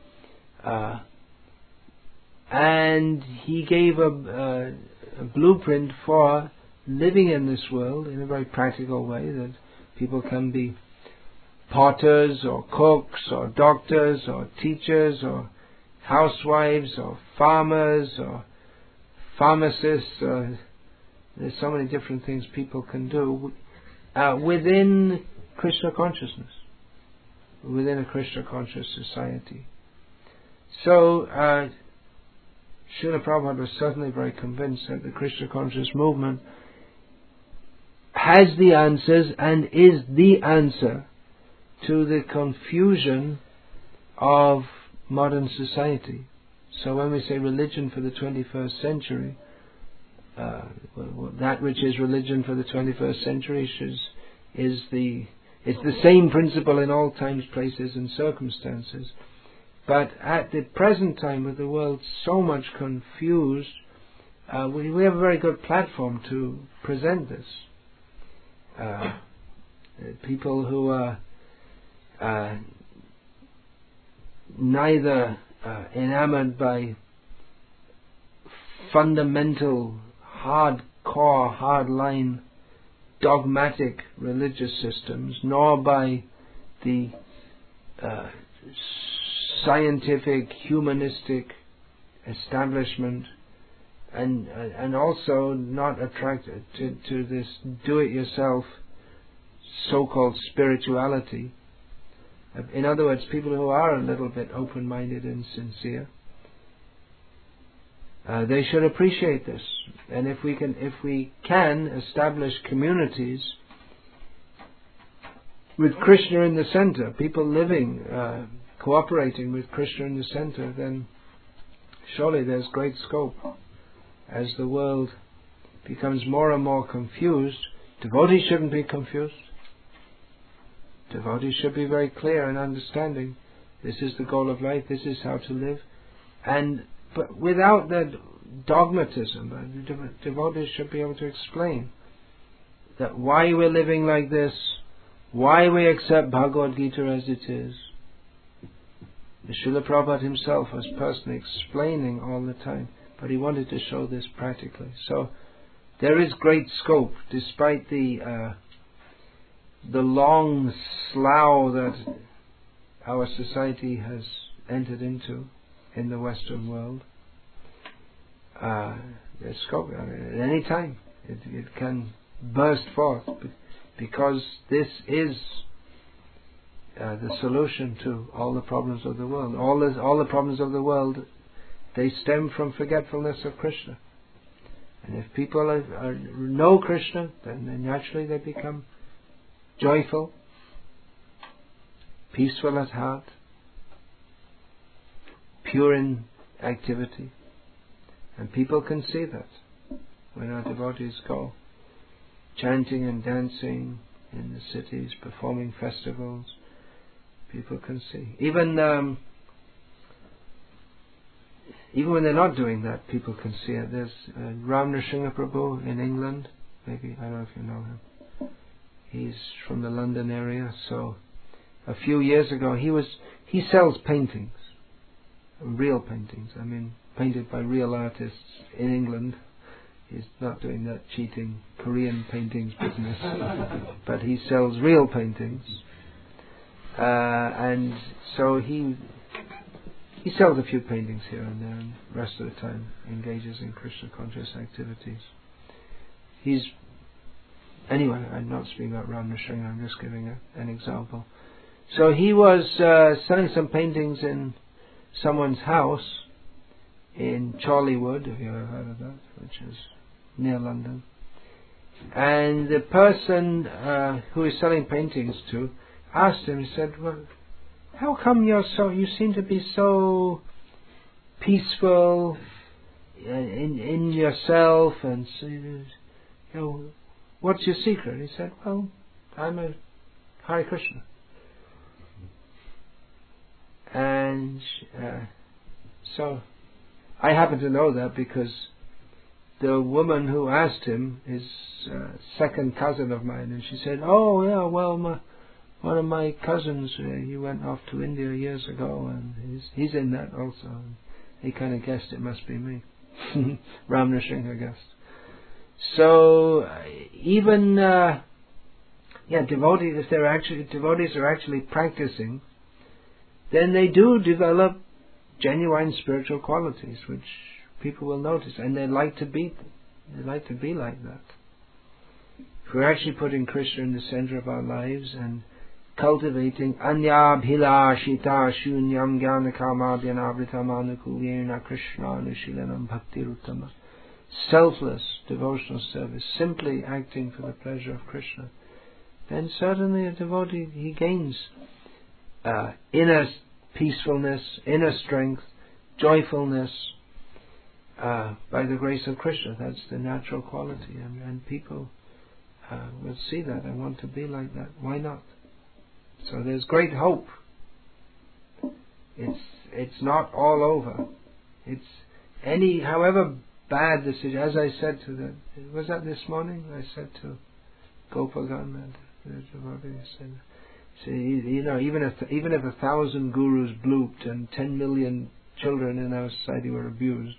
and he gave a blueprint for living in this world in a very practical way, that people can be potters or cooks or doctors or teachers or housewives or farmers or pharmacists. There's so many different things people can do within Krishna consciousness, within a Krishna conscious society. So Srila Prabhupada was certainly very convinced that the Krishna conscious movement has the answers and is the answer to the confusion of modern society. So when we say religion for the 21st century, that which is religion for the 21st century it's the same principle in all times, places and circumstances. But at the present time, with the world so much confused, we have a very good platform to present this. People who are neither enamored by fundamental, hardcore, hardline, dogmatic religious systems, nor by the scientific, humanistic establishment, and also not attracted to this do-it-yourself so-called spirituality. In other words, people who are a little bit open-minded and sincere, they should appreciate this. And if we can establish communities with Krishna in the center, people living, cooperating with Krishna in the center, then surely there's great scope. As the world becomes more and more confused, devotees shouldn't be confused. Devotees should be very clear in understanding this is the goal of life, this is how to live. But without that dogmatism, devotees should be able to explain that why we're living like this, why we accept Bhagavad Gita as it is. The Srila Prabhupada himself was personally explaining all the time, but he wanted to show this practically. So there is great scope, despite the long slough that our society has entered into in the Western world. There's scope. At any time it can burst forth, because this is the solution to all the problems of the world. All the problems of the world, they stem from forgetfulness of Krishna. And if people know Krishna, then naturally they become joyful, peaceful at heart, pure in activity. And people can see that when our devotees go chanting and dancing in the cities, performing festivals. People can see. Even when they're not doing that, people can see it. There's Ram Nrsimha Prabhu in England. Maybe, I don't know if you know him. He's from the London area. So a few years ago, he sells paintings, real paintings. I mean, painted by real artists in England. He's not doing that cheating Korean paintings business, but he sells real paintings. And so he sells a few paintings here and there, and the rest of the time engages in Krishna conscious activities. Anyway, I'm not speaking about Ram Nrsimha, I'm just giving an example. So he was selling some paintings in someone's house in Chorleywood, have you ever heard of that, which is near London. And the person who is selling paintings to asked him, he said, well, how come you seem to be so peaceful, in yourself, and what's your secret? He said, well, I'm a Hare Krishna. And so I happen to know that because the woman who asked him is a second cousin of mine, and she said, oh yeah, well, one of my cousins, he went off to India years ago, and he's in that also. And he kind of guessed it must be me. Ram Nrsimha guessed. So even devotees, if devotees are actually practicing, then they do develop genuine spiritual qualities, which people will notice, and they like to be like that. If we're actually putting Krishna in the center of our lives and cultivating anyabhilashita shunyam jnanakamadhyanavritamanukuyena krishna anushilanam bhaktiruttama, selfless devotional service, simply acting for the pleasure of Krishna, then certainly a devotee, he gains inner peacefulness, inner strength, joyfulness by the grace of Krishna. That's the natural quality, and people will see that and want to be like that. Why not? So there's great hope. It's not all over. It's however bad the situation. As I said to was that this morning? I said to Gopagan, even if 1,000 gurus blooped and 10 million children in our society were abused,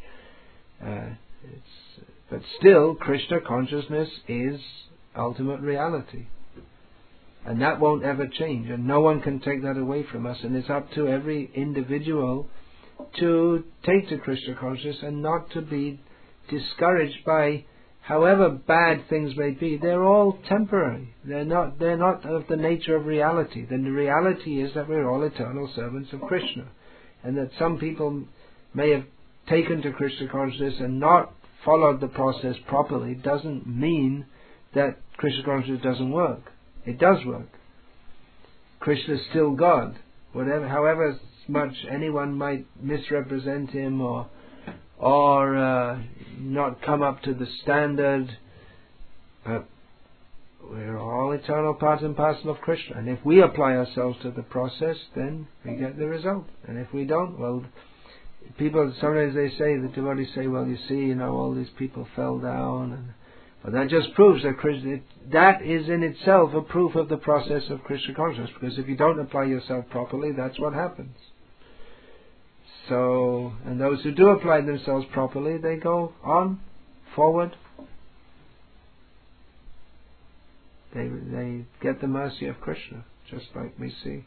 but still Krishna consciousness is ultimate reality. And that won't ever change, and no one can take that away from us, and it's up to every individual to take to Krishna consciousness and not to be discouraged by however bad things may be. They're all temporary. They're not of the nature of reality. Then the reality is that we're all eternal servants of Krishna, and that some people may have taken to Krishna consciousness and not followed the process properly doesn't mean that Krishna consciousness doesn't work. It does work. Krishna is still God. However much anyone might misrepresent him or not come up to the standard, but we're all eternal part and parcel of Krishna. And if we apply ourselves to the process, then we get the result. And if we don't, well, sometimes the devotees say, well, you see, all these people fell down, but that just proves that that is in itself a proof of the process of Krishna consciousness, because if you don't apply yourself properly, that's what happens. So, and those who do apply themselves properly, they go on, forward. They get the mercy of Krishna, just like we see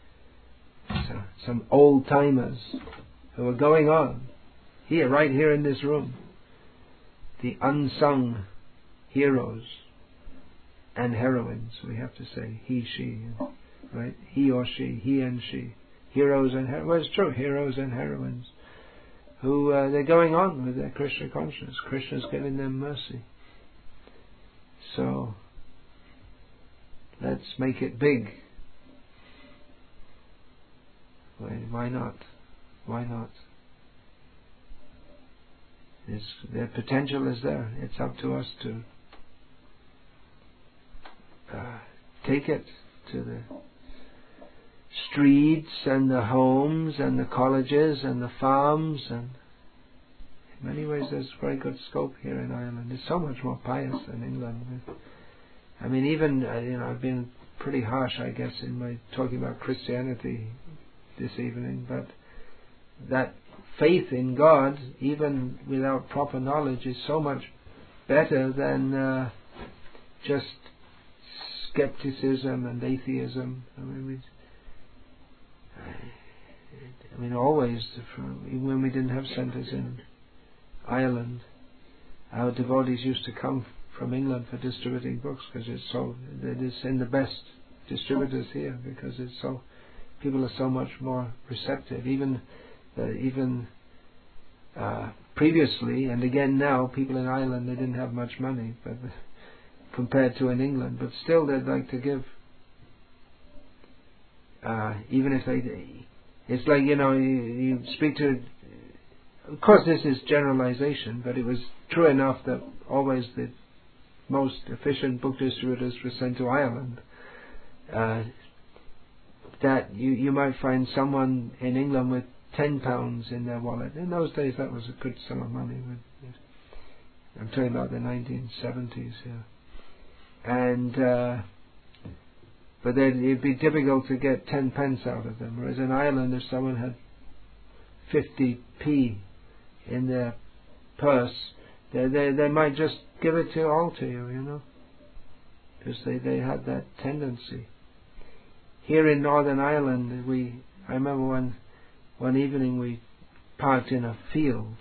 some old timers who are going on right here in this room, the unsung heroes and heroines, we have to say, he, she, right? He or she, he and she. Heroes and heroines. Well, it's true, heroes and heroines. Who, they're going on with their Krishna consciousness. Krishna's giving them mercy. So, let's make it big. Why not? Why not? Their potential is there. It's up to us to take it to the streets and the homes and the colleges and the farms, and in many ways there's very good scope here in Ireland. It's so much more pious than England. I mean, even I've been pretty harsh, I guess, in my talking about Christianity this evening, but that faith in God, even without proper knowledge, is so much better than just skepticism and atheism. I mean, always, even when we didn't have centres in Ireland, our devotees used to come from England for distributing books, because it is in the best distributors here, because people are so much more receptive. Even previously, and again now, people in Ireland, they didn't have much money, but compared to in England, but still they'd like to give. Even if it's like, you speak to Of course, this is generalization, but it was true enough that always the most efficient book distributors were sent to Ireland. That you might find someone in England with £10 in their wallet. In those days, that was a good sum of money. I'm talking about the 1970s here. And but then it'd be difficult to get 10 pence out of them. Whereas in Ireland, if someone had 50p in their purse, they might just give it all to you, you know, because they had that tendency. Here in Northern Ireland, I remember one evening we parked in a field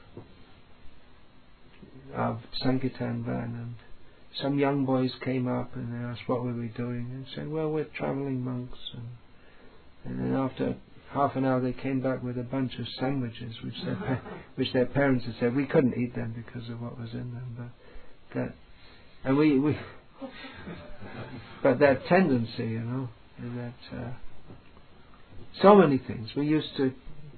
of Sankirtan van, and some young boys came up and they asked what were we doing, and said, well, we're travelling monks. And then after half an hour they came back with a bunch of sandwiches which their parents had said we couldn't eat them because of what was in them, but that tendency, you know, that so many things. We used to,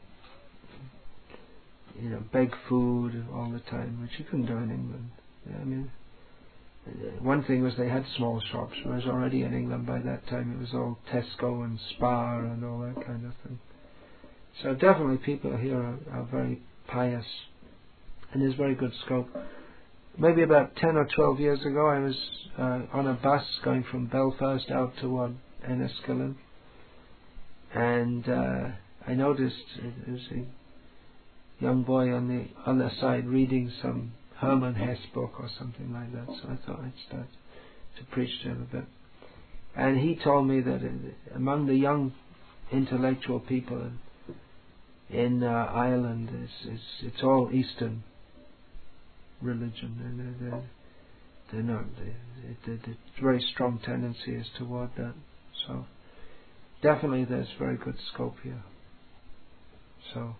you know, beg food all the time, which you couldn't do in England. I mean, one thing was they had small shops, whereas already in England by that time it was all Tesco and Spar and all that kind of thing. So definitely people here are very pious, and there's very good scope. Maybe about 10 or 12 years ago I was on a bus going from Belfast out toward Enniskillen, and I noticed there was a young boy on the other side reading some Hermann Hesse book or something like that, so I thought I'd start to preach to him a bit. And he told me that among the young intellectual people in Ireland, it's all Eastern religion, and they're not. The very strong tendency is toward that. So definitely, there's very good scope here. So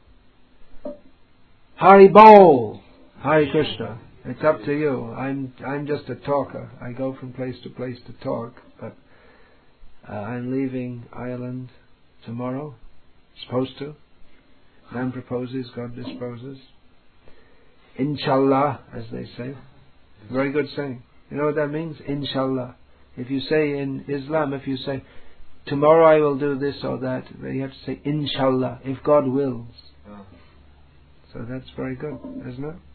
Hari Bol, Hare Krishna. It's up to you. I'm just a talker. I go from place to place to talk, but I'm leaving Ireland tomorrow. Supposed to. Man proposes, God disposes. Inshallah, as they say. Very good saying. You know what that means? Inshallah. If you say in Islam, if you say, tomorrow I will do this or that, you have to say, Inshallah, if God wills. So that's very good, isn't it?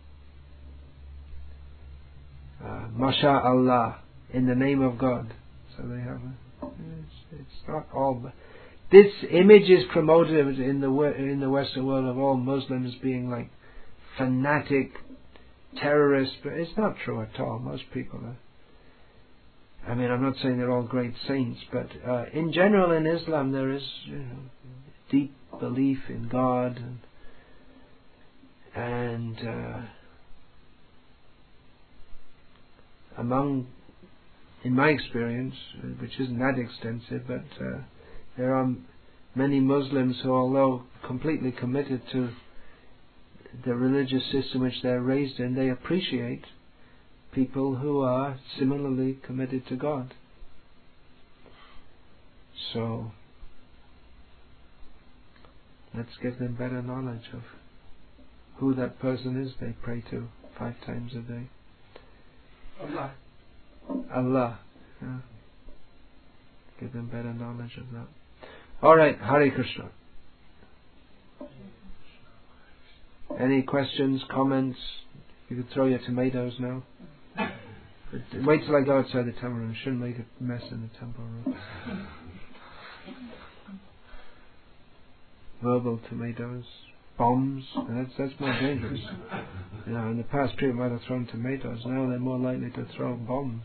Masha'Allah, in the name of God. So they have it's not all. This image is promoted in the Western world of all Muslims being like fanatic terrorists, but it's not true at all. Most people are. I mean, I'm not saying they're all great saints, but in general in Islam there is, you know, deep belief in God, and among, in my experience, which isn't that extensive, but there are many Muslims who, although completely committed to the religious system which they're raised in, they appreciate people who are similarly committed to God. So let's give them better knowledge of who that person is they pray to 5 times a day. Allah. Allah. Yeah. Give them better knowledge of that. Alright, Hare Krishna. Any questions, comments? You could throw your tomatoes now. But wait till I go outside the temple room. Shouldn't make a mess in the temple room. Verbal tomatoes. Bombs. That's more dangerous. You know, in the past people might have thrown tomatoes. Now they're more likely to throw bombs.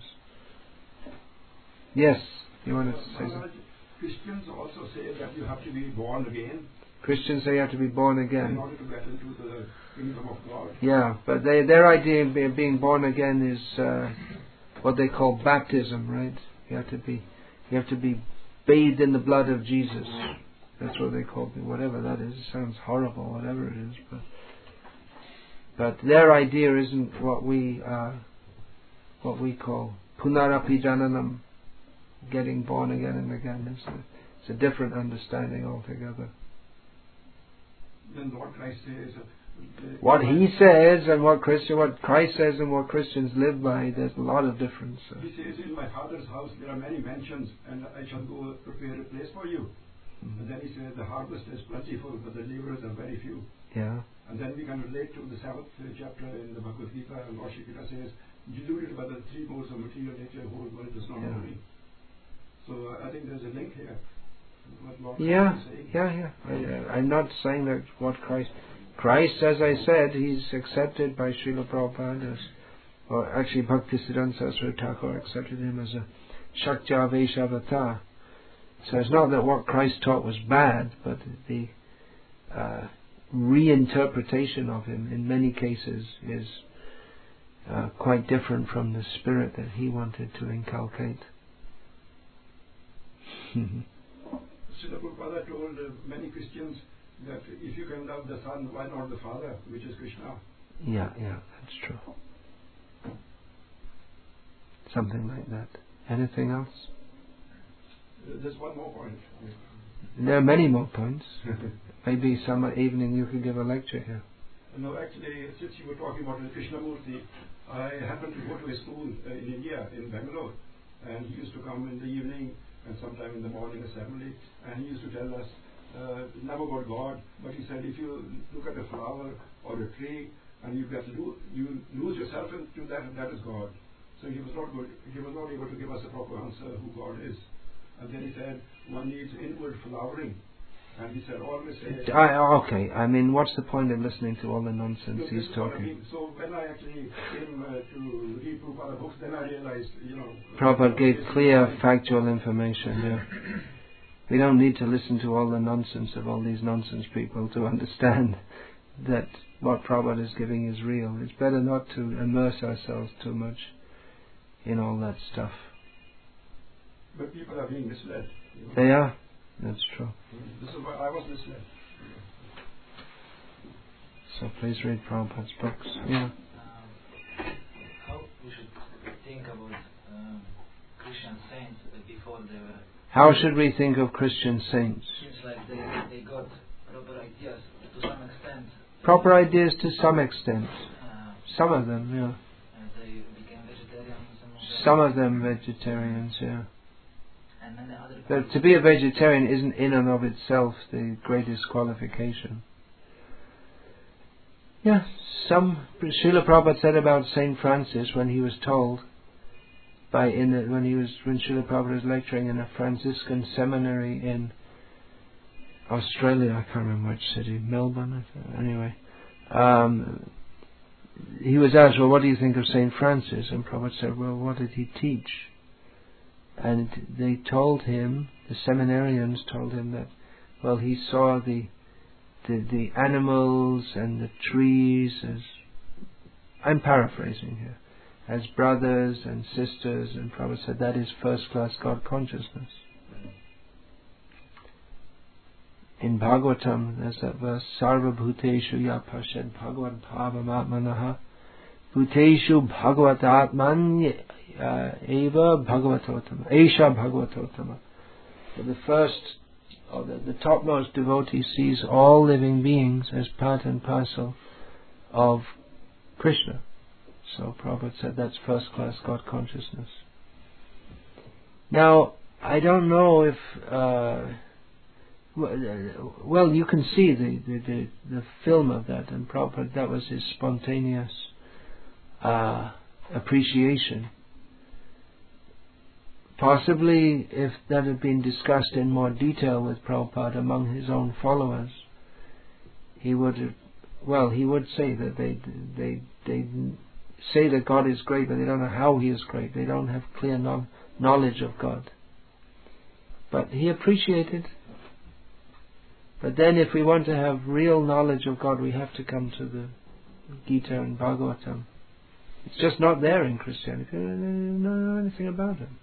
Yes, you wanted to say something? Christians also say that you have to be born again. Christians say you have to be born again. In order to get into the kingdom of God. Yeah, but their idea of being born again is what they call baptism, right? You have to be bathed in the blood of Jesus. That's what they call it. Whatever that is, it sounds horrible. Whatever it is, but their idea isn't what we call punarapi jananam, getting born again and again. It's a different understanding altogether. Then Lord Christ says, What he says and what Christ says and what Christians live by, there's a lot of difference. He says, in my Father's house there are many mansions, and I shall go prepare a place for you. And then he says, the harvest is plentiful, but the laborers are very few. Yeah. And then we can relate to the 7th chapter in the Bhagavad Gita, and Lord Shri Krishna says, deluded by the three modes of material nature, whole world does not know me. So I think there's a link here. What Lord Yeah, is saying. yeah. I'm not saying that what Christ, as I said, he's accepted by Srila Prabhupada, or actually Bhaktisiddhanta Saraswati Thakur accepted him as a Shaktya Vaishyavatar. So it's not that what Christ taught was bad, but the reinterpretation of him in many cases is quite different from the spirit that he wanted to inculcate. Srila Prabhupada told many Christians that if you can love the Son, why not the Father, which is Krishna? Yeah, that's true. Something like that. Anything else? There's one more point. There are many more points. Maybe some evening you could give a lecture here. No, actually, since you were talking about Krishnamurti, I happened to go to a school in India, in Bangalore, and he used to come in the evening and sometime in the morning assembly, and he used to tell us, never about God, but he said, if you look at a flower or a tree and you lose yourself into that, and that is God. So he was not able to give us a proper answer who God is. And then he said, one needs inward flowering. And he said, always say... Okay, I mean, what's the point of listening to all the nonsense he's talking? I mean. So when I actually came to read Prabhupada books, then I realized, Prabhupada gave clear, factual information, yeah. We don't need to listen to all the nonsense of all these nonsense people to understand that what Prabhupada is giving is real. It's better not to immerse ourselves too much in all that stuff. But people are being misled. They are. That's true. This is why I was misled. So please read Prabhupada's books. Yeah. How we should think about Christian saints before they were... How should we think of Christian saints? Seems like they got proper ideas to some extent. Proper ideas to some extent. Some of them, yeah. And they became vegetarians. Some of them vegetarians, yeah. And many other But to be a vegetarian isn't in and of itself the greatest qualification. Yeah, Srila Prabhupada said about Saint Francis when he was told when Srila Prabhupada was lecturing in a Franciscan seminary in Australia, I can't remember which city, Melbourne, anyway. He was asked, well, what do you think of Saint Francis? And Prabhupada said, well, what did he teach? And they told him, the seminarians told him that, well, he saw the animals and the trees as, I'm paraphrasing here, as brothers and sisters, and Prabhupada said that is first-class God consciousness. In Bhagavatam, there's that verse, Sarva Bhuteshu Ya Pashed Bhagavad Bhavam Atmanaha Bhuteshu Bhagavat Atman Eva Bhagavatotama Esha Bhagavatotama. So the first, or the topmost devotee sees all living beings as part and parcel of Krishna. So Prabhupada said that's first-class God consciousness. Now, I don't know if... well, you can see the film of that, and Prabhupada, that was his spontaneous appreciation. Possibly, if that had been discussed in more detail with Prabhupada among his own followers, he would say that they say that God is great, but they don't know how He is great. They don't have clear knowledge of God. But he appreciated. But then if we want to have real knowledge of God, we have to come to the Gita and Bhagavatam. It's just not there in Christianity. They don't know anything about Him.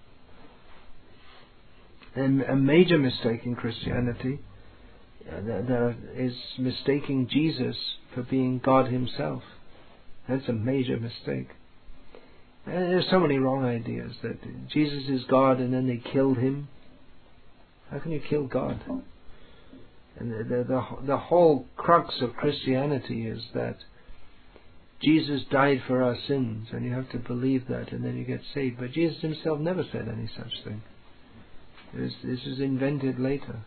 And a major mistake in Christianity there is mistaking Jesus for being God Himself. That's a major mistake. And there's so many wrong ideas that Jesus is God and then they killed Him. How can you kill God? And the whole crux of Christianity is that Jesus died for our sins, and you have to believe that, and then you get saved. But Jesus himself never said any such thing. This is invented later.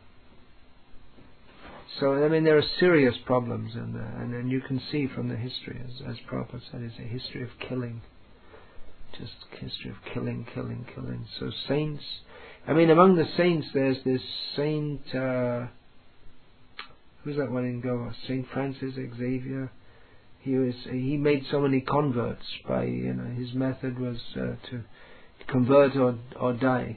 So, I mean, there are serious problems in there, and then you can see from the history, as Prabhupada said, it's a history of killing. Just history of killing. So saints, I mean, among the saints, there's this saint, who's that one in Goa? Saint Francis Xavier. He made so many converts by, his method was to convert or die.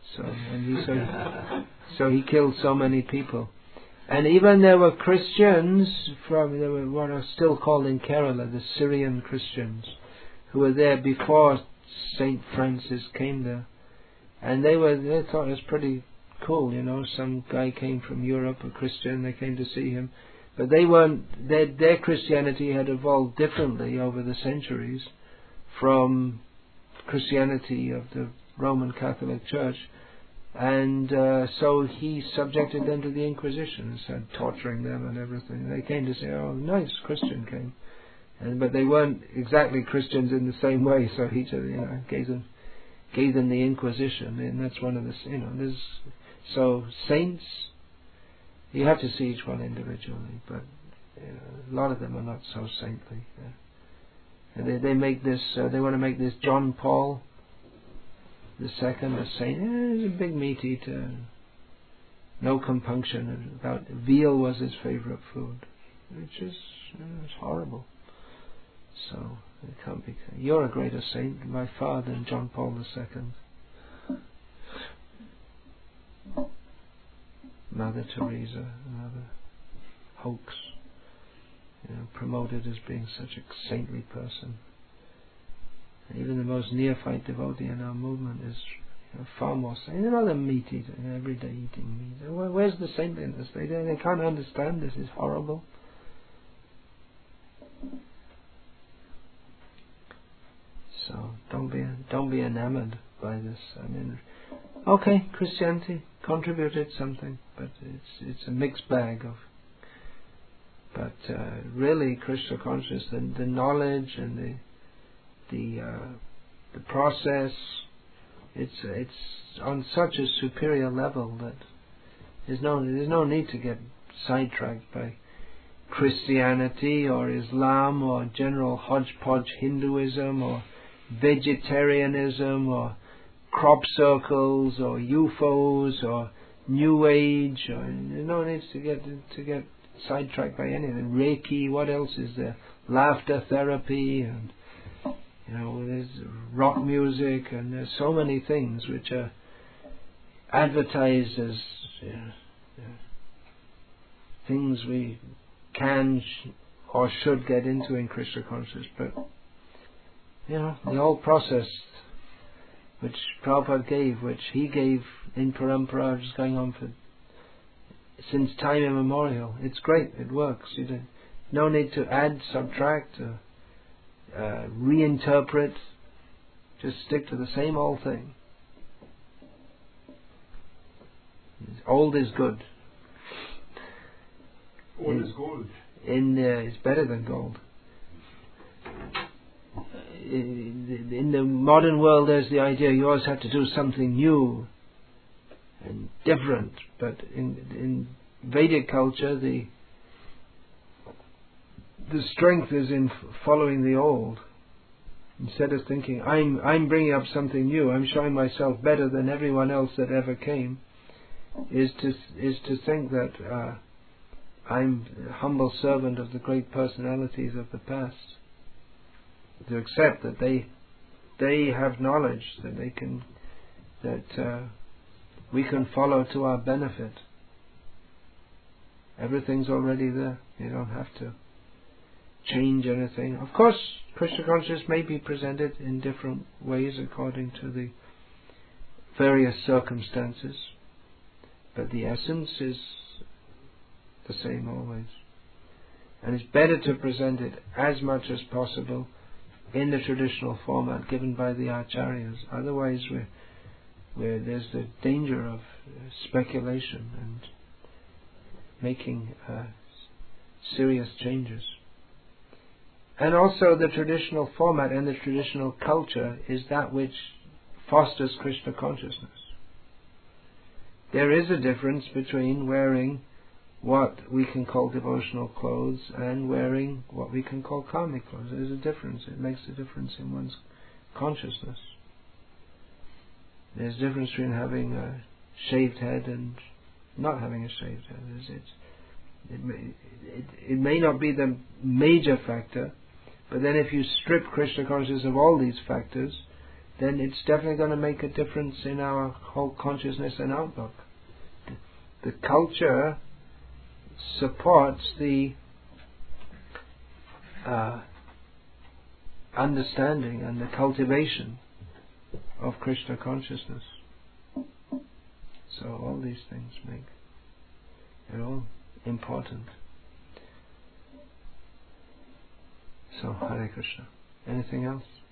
So he killed so many people. And even there were Christians there were what are still called in Kerala the Syrian Christians, who were there before Saint Francis came there, and they thought it was pretty cool. Some guy came from Europe, a Christian. They came to see him. But they weren't. Their Christianity had evolved differently over the centuries from Christianity of the Roman Catholic Church, and so he subjected them to the Inquisition and started torturing them and everything. They came to say, "Oh, nice Christian came," but they weren't exactly Christians in the same way. So he just, gave them the Inquisition, and that's one of the so saints. You have to see each one individually, but a lot of them are not so saintly. And they make this. They want to make this John Paul II a saint. He's a big meat eater. No compunction. About veal was his favorite food, which is it's horrible. So it can't be. You're a greater saint by far than John Paul II. Mother Teresa, another hoax, promoted as being such a saintly person. And even the most neophyte devotee in our movement is far more saint. They're not a meat eater, every day eating meat. Where's the saintliness? They can't understand this is horrible. So don't be enamored by this. I mean, okay, Christianity contributed something, but it's a mixed bag of. But really, Krishna consciousness, the knowledge and the process, it's on such a superior level that there's no need to get sidetracked by Christianity or Islam or general hodgepodge Hinduism or vegetarianism or crop circles or UFOs or New Age. No need to get sidetracked by anything. Reiki, what else is there? Laughter therapy, and there's rock music, and there's so many things which are advertised as things we can or should get into in Krishna consciousness. But the whole process which Prabhupada gave, which he gave in Parampara, which is going on since time immemorial. It's great, it works. No need to add, subtract, reinterpret. Just stick to the same old thing. Old is good. Old is gold. It's better than gold. In the modern world, there's the idea you always have to do something new and different. But in Vedic culture, the strength is in following the old. Instead of thinking, I'm bringing up something new, I'm showing myself better than everyone else that ever came, is to think that I'm a humble servant of the great personalities of the past. To accept that they have knowledge that we can follow to our benefit. Everything's already there. You don't have to change anything. Of course, Krishna consciousness may be presented in different ways according to the various circumstances, but the essence is the same always. And it's better to present it as much as possible in the traditional format given by the acharyas. Otherwise, there's the danger of speculation, and making serious changes. And also the traditional format and the traditional culture is that which fosters Krishna consciousness. There is a difference between wearing what we can call devotional clothes and wearing what we can call karmic clothes. There is a difference. It makes a difference in one's consciousness. There's a difference between having a shaved head and not having a shaved head. It may not be the major factor, but then if you strip Krishna consciousness of all these factors, then it's definitely going to make a difference in our whole consciousness and outlook. The culture supports the understanding and the cultivation of Krishna consciousness. So all these things they're all important. So Hare Krishna. Anything else?